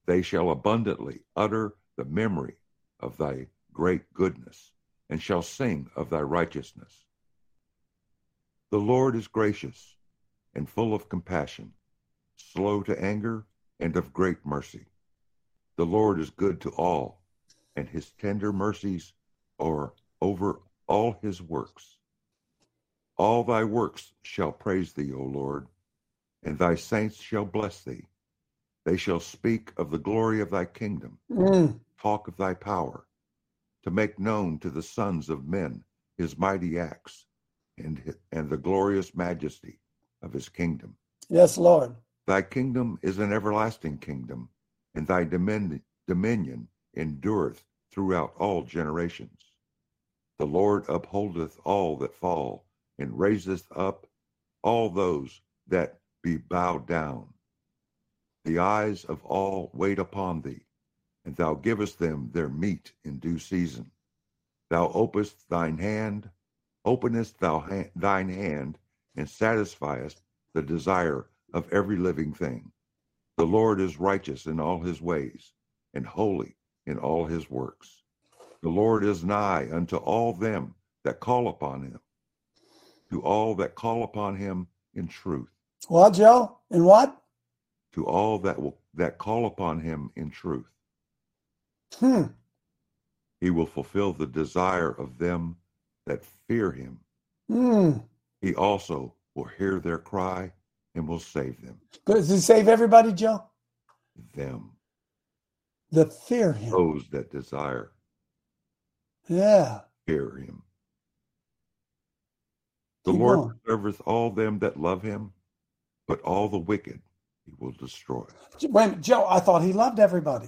They shall abundantly utter the memory of thy great goodness, and shall sing of thy righteousness. The Lord is gracious and full of compassion, slow to anger, and of great mercy. The Lord is good to all, and his tender mercies are over all his works. All thy works shall praise thee, O Lord, and thy saints shall bless thee. They shall speak of the glory of thy kingdom, Mm. talk of thy power, to make known to the sons of men his mighty acts, and, and the glorious majesty of his kingdom. Yes, Lord. Thy kingdom is an everlasting kingdom, and thy domin- dominion endureth throughout all generations. The Lord upholdeth all that fall, and raiseth up all those that be bowed down. The eyes of all wait upon thee, and thou givest them their meat in due season. Thou openest thine hand, openest thou ha- thine hand, and satisfiest the desire of every living thing. The Lord is righteous in all his ways, and holy in all his works. The Lord is nigh unto all them that call upon him, to all that call upon him in truth. What, Joe? In what? To all that will that call upon him in truth. Hmm. He will fulfill the desire of them that fear him. Hmm. He also will hear their cry and will save them. Does he save everybody, Joe? Them. That fear him. Those that desire. Yeah. Fear him. The Keep Lord going. preserveth all them that love him, but all the wicked he will destroy. Wait a minute, Joe, I thought he loved everybody.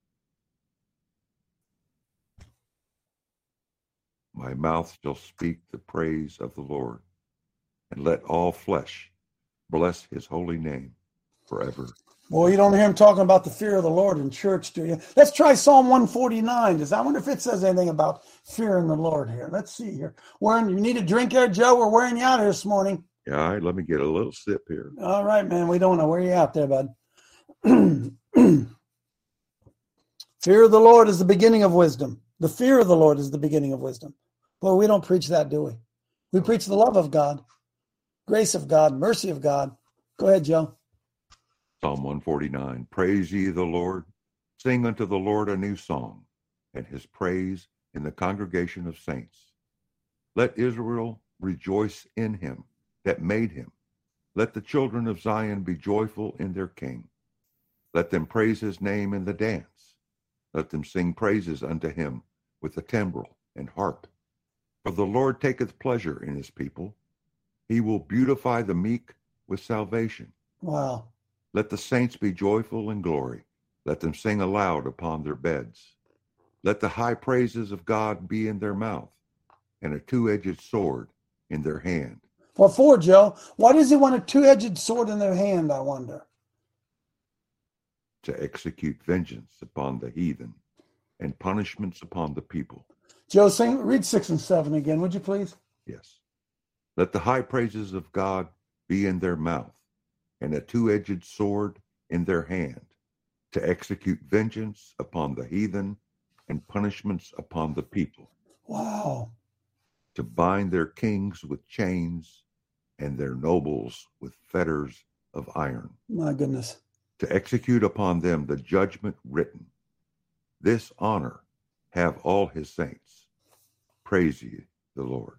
My mouth shall speak the praise of the Lord, and let all flesh bless his holy name forever. Boy, you don't hear him talking about the fear of the Lord in church, do you? Let's try Psalm one forty-nine. Does I wonder if it says anything about fearing the Lord here? Let's see here. Wearing, you need a drink here, Joe? We're wearing you out here this morning. Yeah, all right, let me get a little sip here. All right, man. We don't know where you out there, bud. Fear of the Lord is the beginning of wisdom. The fear of the Lord is the beginning of wisdom. Well, we don't preach that, do we? We preach the love of God, grace of God, mercy of God. Go ahead, Joe. Psalm one forty-nine. Praise ye the Lord. Sing unto the Lord a new song, and his praise in the congregation of saints. Let Israel rejoice in him that made him. Let the children of Zion be joyful in their king. Let them praise his name in the dance. Let them sing praises unto him with the timbrel and harp. For the Lord taketh pleasure in his people. He will beautify the meek with salvation. Wow. Let the saints be joyful in glory. Let them sing aloud upon their beds. Let the high praises of God be in their mouth, and a two-edged sword in their hand. What for, Joe? Why does he want a two-edged sword in their hand, I wonder? To execute vengeance upon the heathen and punishments upon the people. Joe, sing, read six and seven again, would you please? Yes. Let the high praises of God be in their mouth, and a two-edged sword in their hand, to execute vengeance upon the heathen and punishments upon the people. Wow. To bind their kings with chains and their nobles with fetters of iron. My goodness. To execute upon them the judgment written. This honor have all his saints. Praise ye the Lord.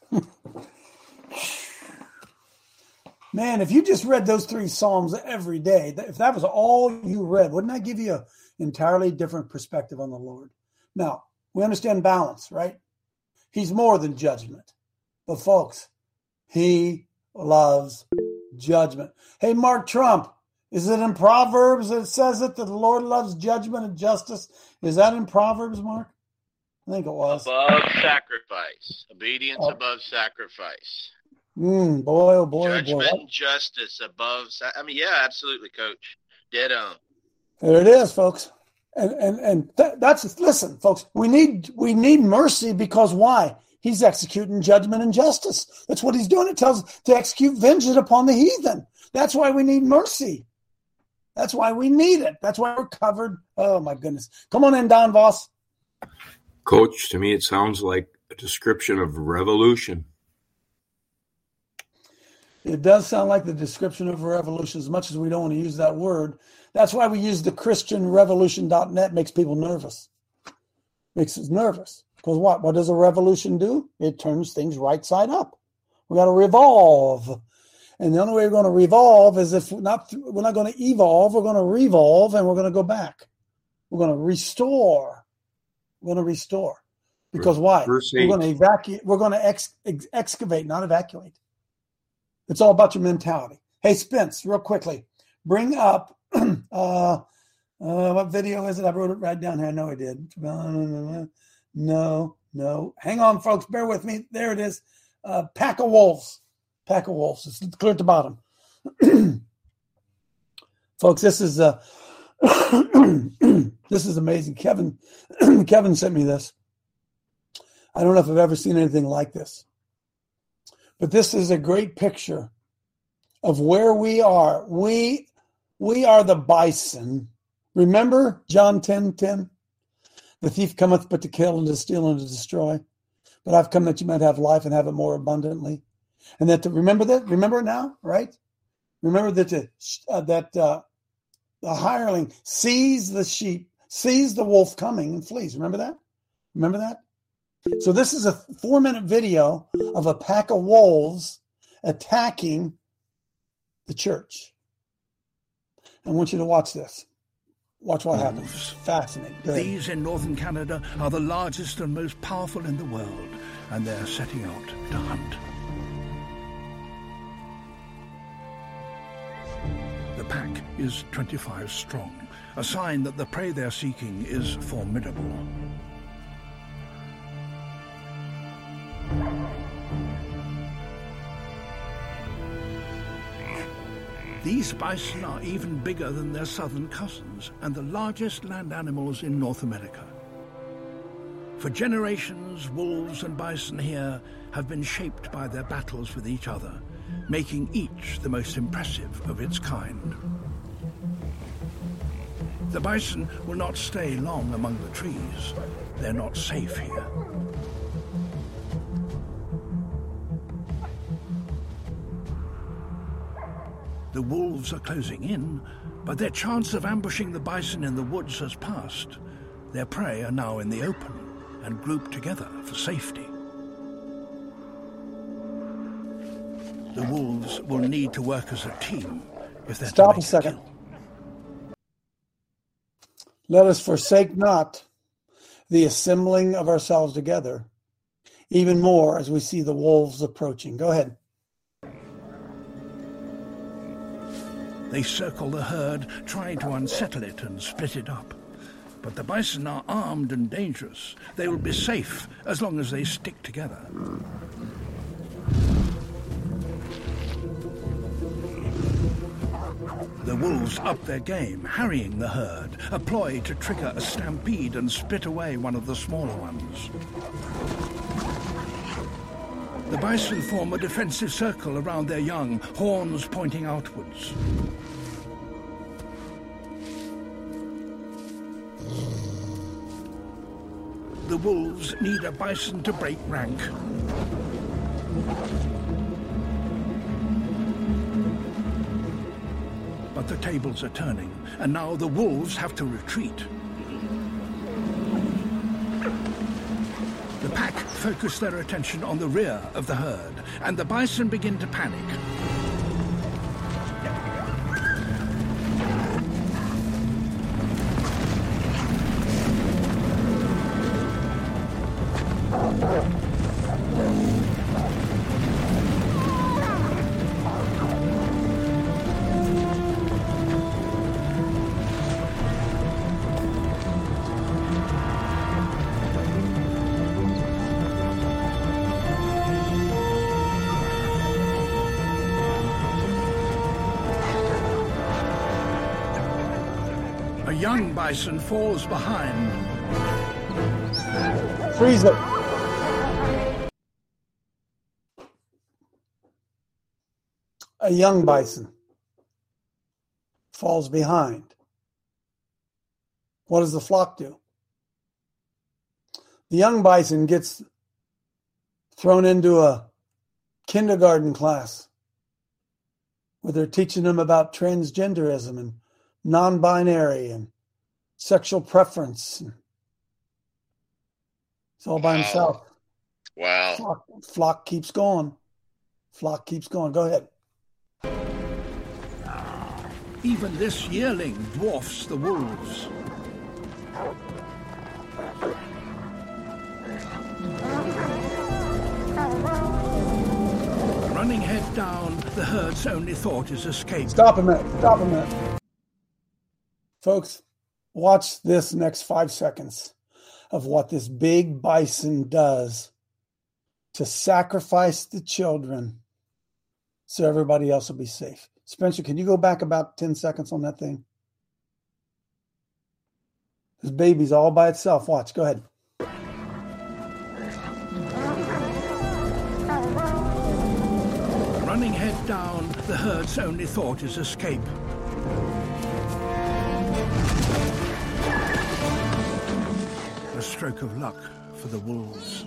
Man, if you just read those three Psalms every day, if that was all you read, wouldn't that give you an entirely different perspective on the Lord? Now, we understand balance, right? He's more than judgment. But folks, he loves judgment. Hey, Mark Trump, is it in Proverbs that says it, that the Lord loves judgment and justice? Is that in Proverbs, Mark? I think it was. Above sacrifice. Obedience Oh. above sacrifice. Mm, boy, oh boy, Judgment oh boy. and justice above. Sa- I mean, yeah, absolutely, Coach. Dead on. There it is, folks. And and and th- that's listen, folks. We need we need mercy because why? He's executing judgment and justice. That's what he's doing. It tells us to execute vengeance upon the heathen. That's why we need mercy. That's why we need it. That's why we're covered. Oh, my goodness. Come on in, Don Voss. Coach, to me, it sounds like a description of revolution. It does sound like the description of a revolution, as much as we don't want to use that word. That's why we use the Christian Revolution dot net. Makes people nervous. Makes us nervous. Because what? What does a revolution do? It turns things right side up. We got to revolve. And the only way we're going to revolve is if we're not, we're not going to evolve, we're going to revolve, and we're going to go back. We're going to restore. We're going to restore. Because why? We're going to evacuate. We're going to ex, ex, excavate, not evacuate. It's all about your mentality. Hey, Spence, real quickly, bring up, uh, uh, what video is it? I wrote it right down here. I know I did. No, no. Hang on, folks. Bear with me. There it is. Uh, Pack of Wolves. Pack of Wolves. It's clear at the bottom. Folks, this is uh, this is amazing. Kevin, Kevin sent me this. I don't know if I've ever seen anything like this. But this is a great picture of where we are. We we are the bison. Remember John ten ten? The thief cometh but to kill and to steal and to destroy. But I've come that you might have life and have it more abundantly. And that to, remember that? Remember it now, right? Remember that the, uh, that uh, the hireling sees the sheep, sees the wolf coming and flees. Remember that? Remember that? So this is a four-minute video of a pack of wolves attacking the church. I want you to watch this. Watch what happens. Fascinating. These in northern Canada are the largest and most powerful in the world, and they're setting out to hunt. The pack is twenty-five strong, a sign that the prey they're seeking is formidable. These bison are even bigger than their southern cousins and the largest land animals in North America. For generations, wolves and bison here have been shaped by their battles with each other, making each the most impressive of its kind. The bison will not stay long among the trees. They're not safe here. The wolves are closing in, but their chance of ambushing the bison in the woods has passed. Their prey are now in the open and grouped together for safety. The wolves will need to work as a team if they're Stop a second. Let us forsake not the assembling of ourselves together, even more as we see the wolves approaching. Go ahead. They circle the herd, trying to unsettle it and split it up. But the bison are armed and dangerous. They will be safe as long as they stick together. The wolves up their game, harrying the herd, a ploy to trigger a stampede and split away one of the smaller ones. The bison form a defensive circle around their young, horns pointing outwards. The wolves need a bison to break rank. But the tables are turning, and now the wolves have to retreat. The pack focus their attention on the rear of the herd, and the bison begin to panic. A young bison falls behind. Freeze it. A young bison falls behind. What does the flock do? The young bison gets thrown into a kindergarten class where they're teaching them about transgenderism and non-binary and sexual preference. It's all by Wow. himself. Wow. Flock, flock keeps going. Flock keeps going. Go ahead. Even this yearling dwarfs the wolves. Running head down, the herd's only thought is escape. Stop a minute. Stop a minute. Folks, watch this next five seconds of what this big bison does to sacrifice the children so everybody else will be safe. Spencer, can you go back about ten seconds on that thing? This baby's all by itself. Watch. Go ahead. Running head down, the herd's only thought is escape. A stroke of luck for the wolves.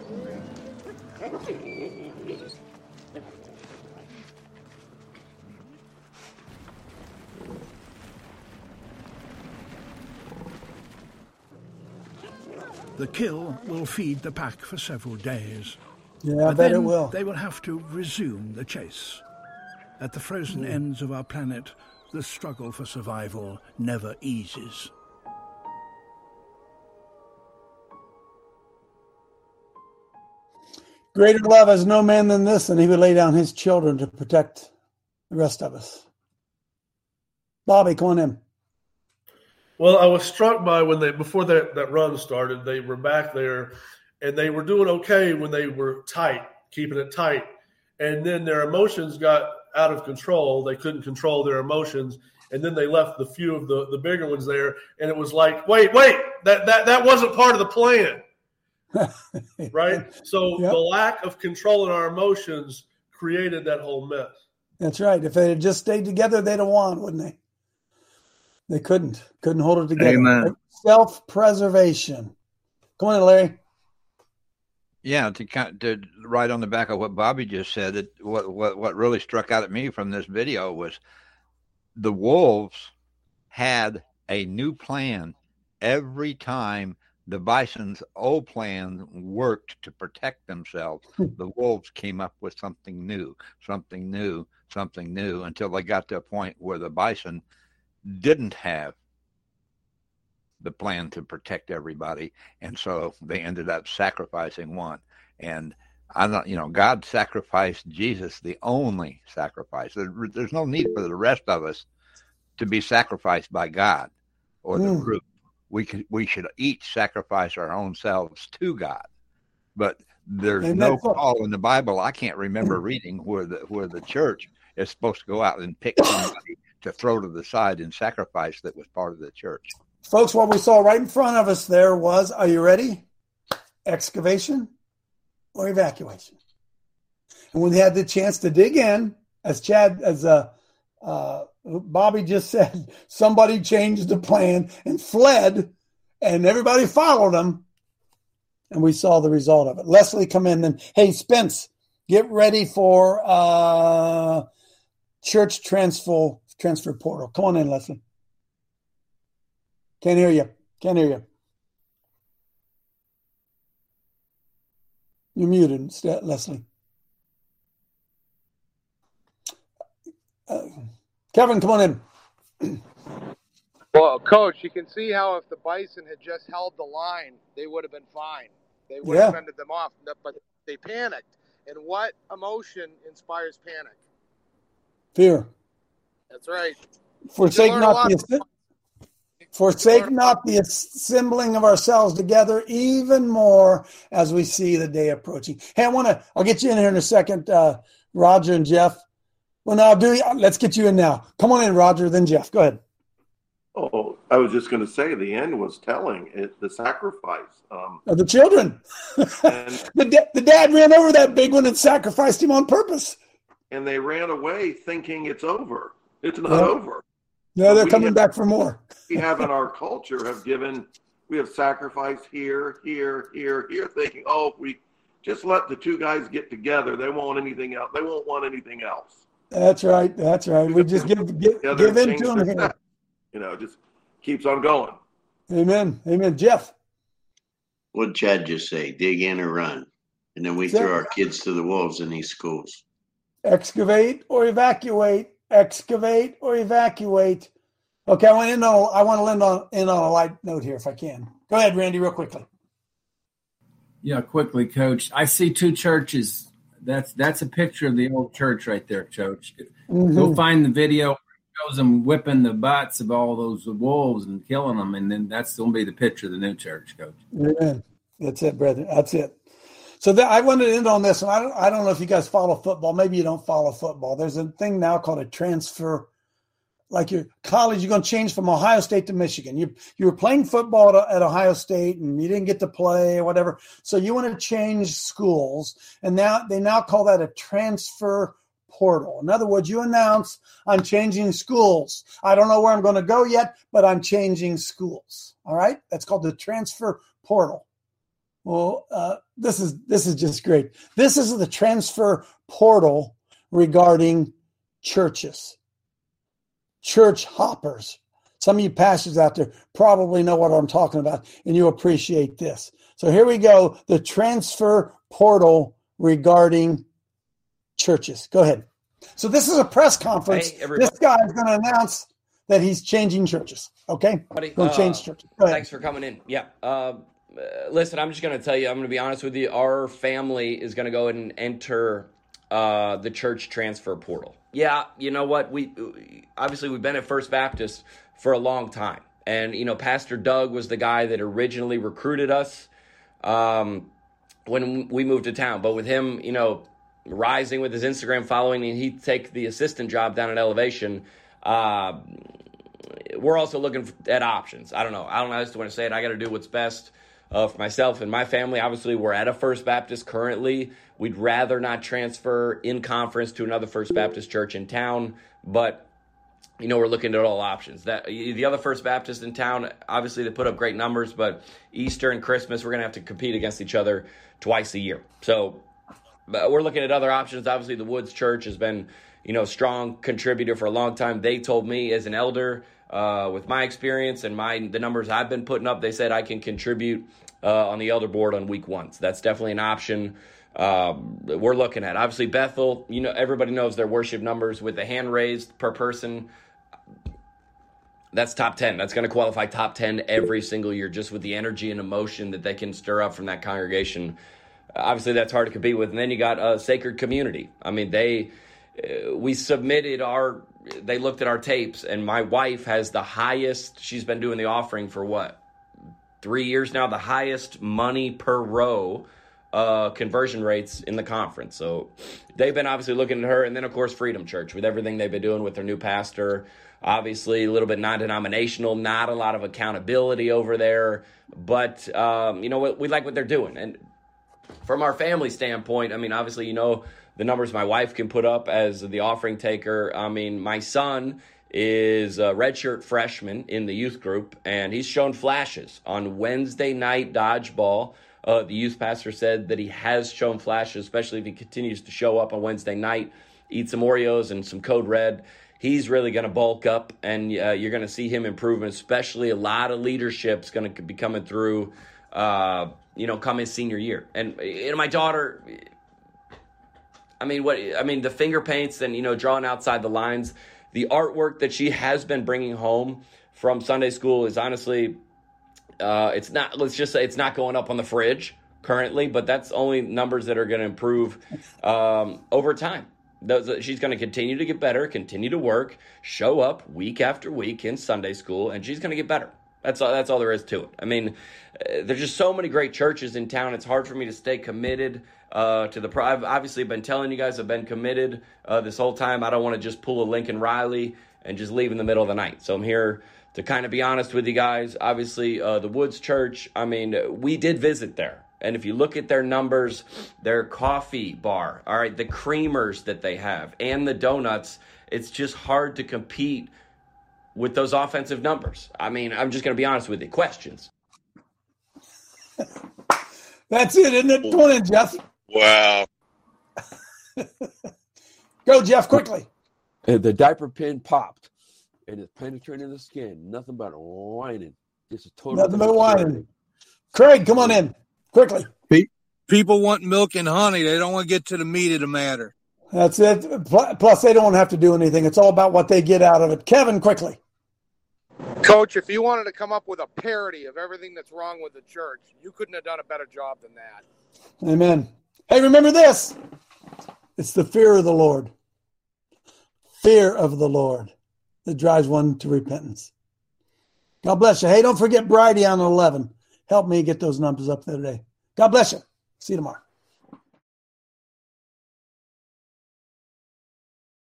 The kill will feed the pack for several days. Yeah, I But bet then it will. They will have to resume the chase. At the frozen ends of our planet, the struggle for survival never eases. Greater love has no man than this, and he would lay down his children to protect the rest of us. Bobby, come on in. Well, I was struck by when they before that, that run started, they were back there and they were doing okay when they were tight, keeping it tight. And then their emotions got out of control. They couldn't control their emotions. And then they left the few of the, the bigger ones there. And it was like, wait, wait, that that, that wasn't part of the plan. Right? So Yep. the lack of controlling our emotions created that whole mess. That's right. If they had just stayed together, they'd have won, wouldn't they? They couldn't. Couldn't hold it together. Amen. Self-preservation. Come on, Larry. Yeah, to kind to right on the back of what Bobby just said, it, what what what really struck out at me from this video was the wolves had a new plan every time the bison's old plan worked to protect themselves. The wolves came up with something new, something new, something new, until they got to a point where the bison didn't have the plan to protect everybody, and so they ended up sacrificing one. And I'm not, you know, God sacrificed Jesus, the only sacrifice. There, there's no need for the rest of us to be sacrificed by God or the Mm. group. We could, we should each sacrifice our own selves to God. But there's Amen. no call in the Bible. I can't remember reading where the where the church is supposed to go out and pick somebody to throw to the side and sacrifice that was part of the church. Folks, what we saw right in front of us there was, are you ready? Excavation or evacuation. And when they had the chance to dig in, as Chad, as uh, uh, Bobby just said, somebody changed the plan and fled, and everybody followed them. And we saw the result of it. Leslie, come in. And hey, Spence, get ready for uh, church transfer, transfer portal. Come on in, Leslie. Can't hear you. Can't hear you. You're muted, Leslie. Uh, Kevin, come on in. Well, Coach, you can see how if the Bison had just held the line, they would have been fine. They would have Yeah. fended them off, but they panicked. And what emotion inspires panic? Fear. That's right. Forsake learn a not lot the from- forsake not the assembling of ourselves together even more as we see the day approaching. Hey, I want to. I'll get you in here in a second, uh, Roger and Jeff. Well, now do let's get you in now. Come on in, Roger. Then Jeff. Go ahead. Oh, I was just going to say the end was telling. It, the sacrifice. Um, Of the children. the da- the dad ran over that big one and sacrificed him on purpose. and they ran away thinking it's over. It's not Yeah. over. No, they're we coming have, back for more. We have in our culture have given, we have sacrificed here, here, here, here, thinking, oh, if we just let the two guys get together, they won't anything else. They won't want anything else. That's right. That's right. We just give give, Together give and in to change them their here. step. You know, just keeps on going. Amen. Amen. Jeff. What'd Chad just say? Dig in or run? And then we Jeff. throw our kids to the wolves in these schools. Excavate or evacuate. Excavate or evacuate. Okay, I want to end on. I want to end on in on a light note here, if I can. Go ahead, Randy, real quickly. Yeah, quickly, Coach. I see two churches. That's that's a picture of the old church right there, Coach. Mhm. Go find the video. It shows them whipping the butts of all those wolves and killing them, and then that's going to be the picture of the new church, Coach. Amen. That's it, brother. That's it. So that, I wanted to end on this, and I don't, I don't know if you guys follow football. Maybe you don't follow football. There's a thing now called a transfer. Like your college, you're going to change from Ohio State to Michigan. You you were playing football at, at Ohio State, and you didn't get to play or whatever. So you want to change schools, and now they now call that a transfer portal. In other words, you announce, I'm changing schools. I don't know where I'm going to go yet, but I'm changing schools. All right? That's called the transfer portal. Well, uh, this is this is just great. This is the transfer portal regarding churches, church hoppers. Some of you pastors out there probably know what I'm talking about, and you appreciate this. So here we go, the transfer portal regarding churches. Go ahead. So this is a press conference. Hey, everybody. This guy is going to announce that he's changing churches. Okay? Buddy, Going to uh, change churches. Go ahead. Thanks for coming in. Yeah. Uh, uh, listen, I'm just going to tell you, I'm going to be honest with you. Our family is going to go ahead and enter uh, the church transfer portal. Yeah, you know what? We obviously we've been at First Baptist for a long time. And, you know, Pastor Doug was the guy that originally recruited us um, when we moved to town. But with him, you know, rising with his Instagram following, and he'd take the assistant job down at Elevation. Uh, we're also looking at options. I don't know. I don't know how to want to say it. I got to do what's best uh, for myself and my family. Obviously, we're at a First Baptist currently. We'd rather not transfer in conference to another First Baptist church in town, but you know, we're looking at all options. That the other First Baptist in town, obviously they put up great numbers, but Easter and Christmas, we're going to have to compete against each other twice a year. So but we're looking at other options. Obviously, the Woods Church has been, you know, a strong contributor for a long time. They told me as an elder, uh, with my experience and my the numbers I've been putting up, they said I can contribute uh, on the elder board on week one. So that's definitely an option um, we're looking at. Obviously, Bethel, you know, everybody knows their worship numbers with the hand raised per person. That's top ten. That's going to qualify top ten every single year, just with the energy and emotion that they can stir up from that congregation. Obviously, that's hard to compete with. And then you got a Sacred Community. I mean, they uh, we submitted our, they looked at our tapes, and my wife has the highest, she's been doing the offering for what, three years now, the highest money per row uh, conversion rates in the conference. So they've been obviously looking at her. And then, of course, Freedom Church, with everything they've been doing with their new pastor. Obviously, a little bit non-denominational, not a lot of accountability over there. But, um, you know, we, we like what they're doing. And from our family standpoint, I mean, obviously, you know, the numbers my wife can put up as the offering taker. I mean, my son is a redshirt freshman in the youth group, and he's shown flashes on Wednesday night dodgeball. Uh, the youth pastor said that he has shown flashes, especially if he continues to show up on Wednesday night, eat some Oreos and some Code Red. He's really going to bulk up, and uh, you're going to see him improving, especially a lot of leadership's going to be coming through, uh, you know, come his senior year. And, you know, my daughter, I mean, what, I mean, the finger paints and, you know, drawing outside the lines, the artwork that she has been bringing home from Sunday school is honestly, uh, it's not, let's just say it's not going up on the fridge currently, but that's only numbers that are going to improve um, over time. Those, she's going to continue to get better, continue to work, show up week after week in Sunday school, and she's going to get better. That's all, that's all there is to it. I mean, uh, there's just so many great churches in town. It's hard for me to stay committed uh, to the pro. I've obviously been telling you guys I've been committed uh, this whole time. I don't want to just pull a Lincoln Riley and just leave in the middle of the night. So I'm here to kind of be honest with you guys. Obviously, uh, the Woods Church, I mean, we did visit there. And if you look at their numbers, their coffee bar, all right, the creamers that they have and the donuts, it's just hard to compete with those offensive numbers? I mean, I'm just going to be honest with you. Questions. That's it, isn't it? Come on in, Jeff. Wow. Go, Jeff, quickly. And the diaper pin popped, and it's penetrating the skin. Nothing but whining. Just a total. Nothing but whining. Craig, come on in, quickly. People want milk and honey. They don't want to get to the meat of the matter. That's it. Plus, they don't have to do anything. It's all about what they get out of it. Kevin, quickly. Coach, if you wanted to come up with a parody of everything that's wrong with the church, you couldn't have done a better job than that. Amen. Hey, remember this. It's the fear of the Lord. Fear of the Lord that drives one to repentance. God bless you. Hey, don't forget Bridie on eleven. Help me get those numbers up there today. God bless you. See you tomorrow.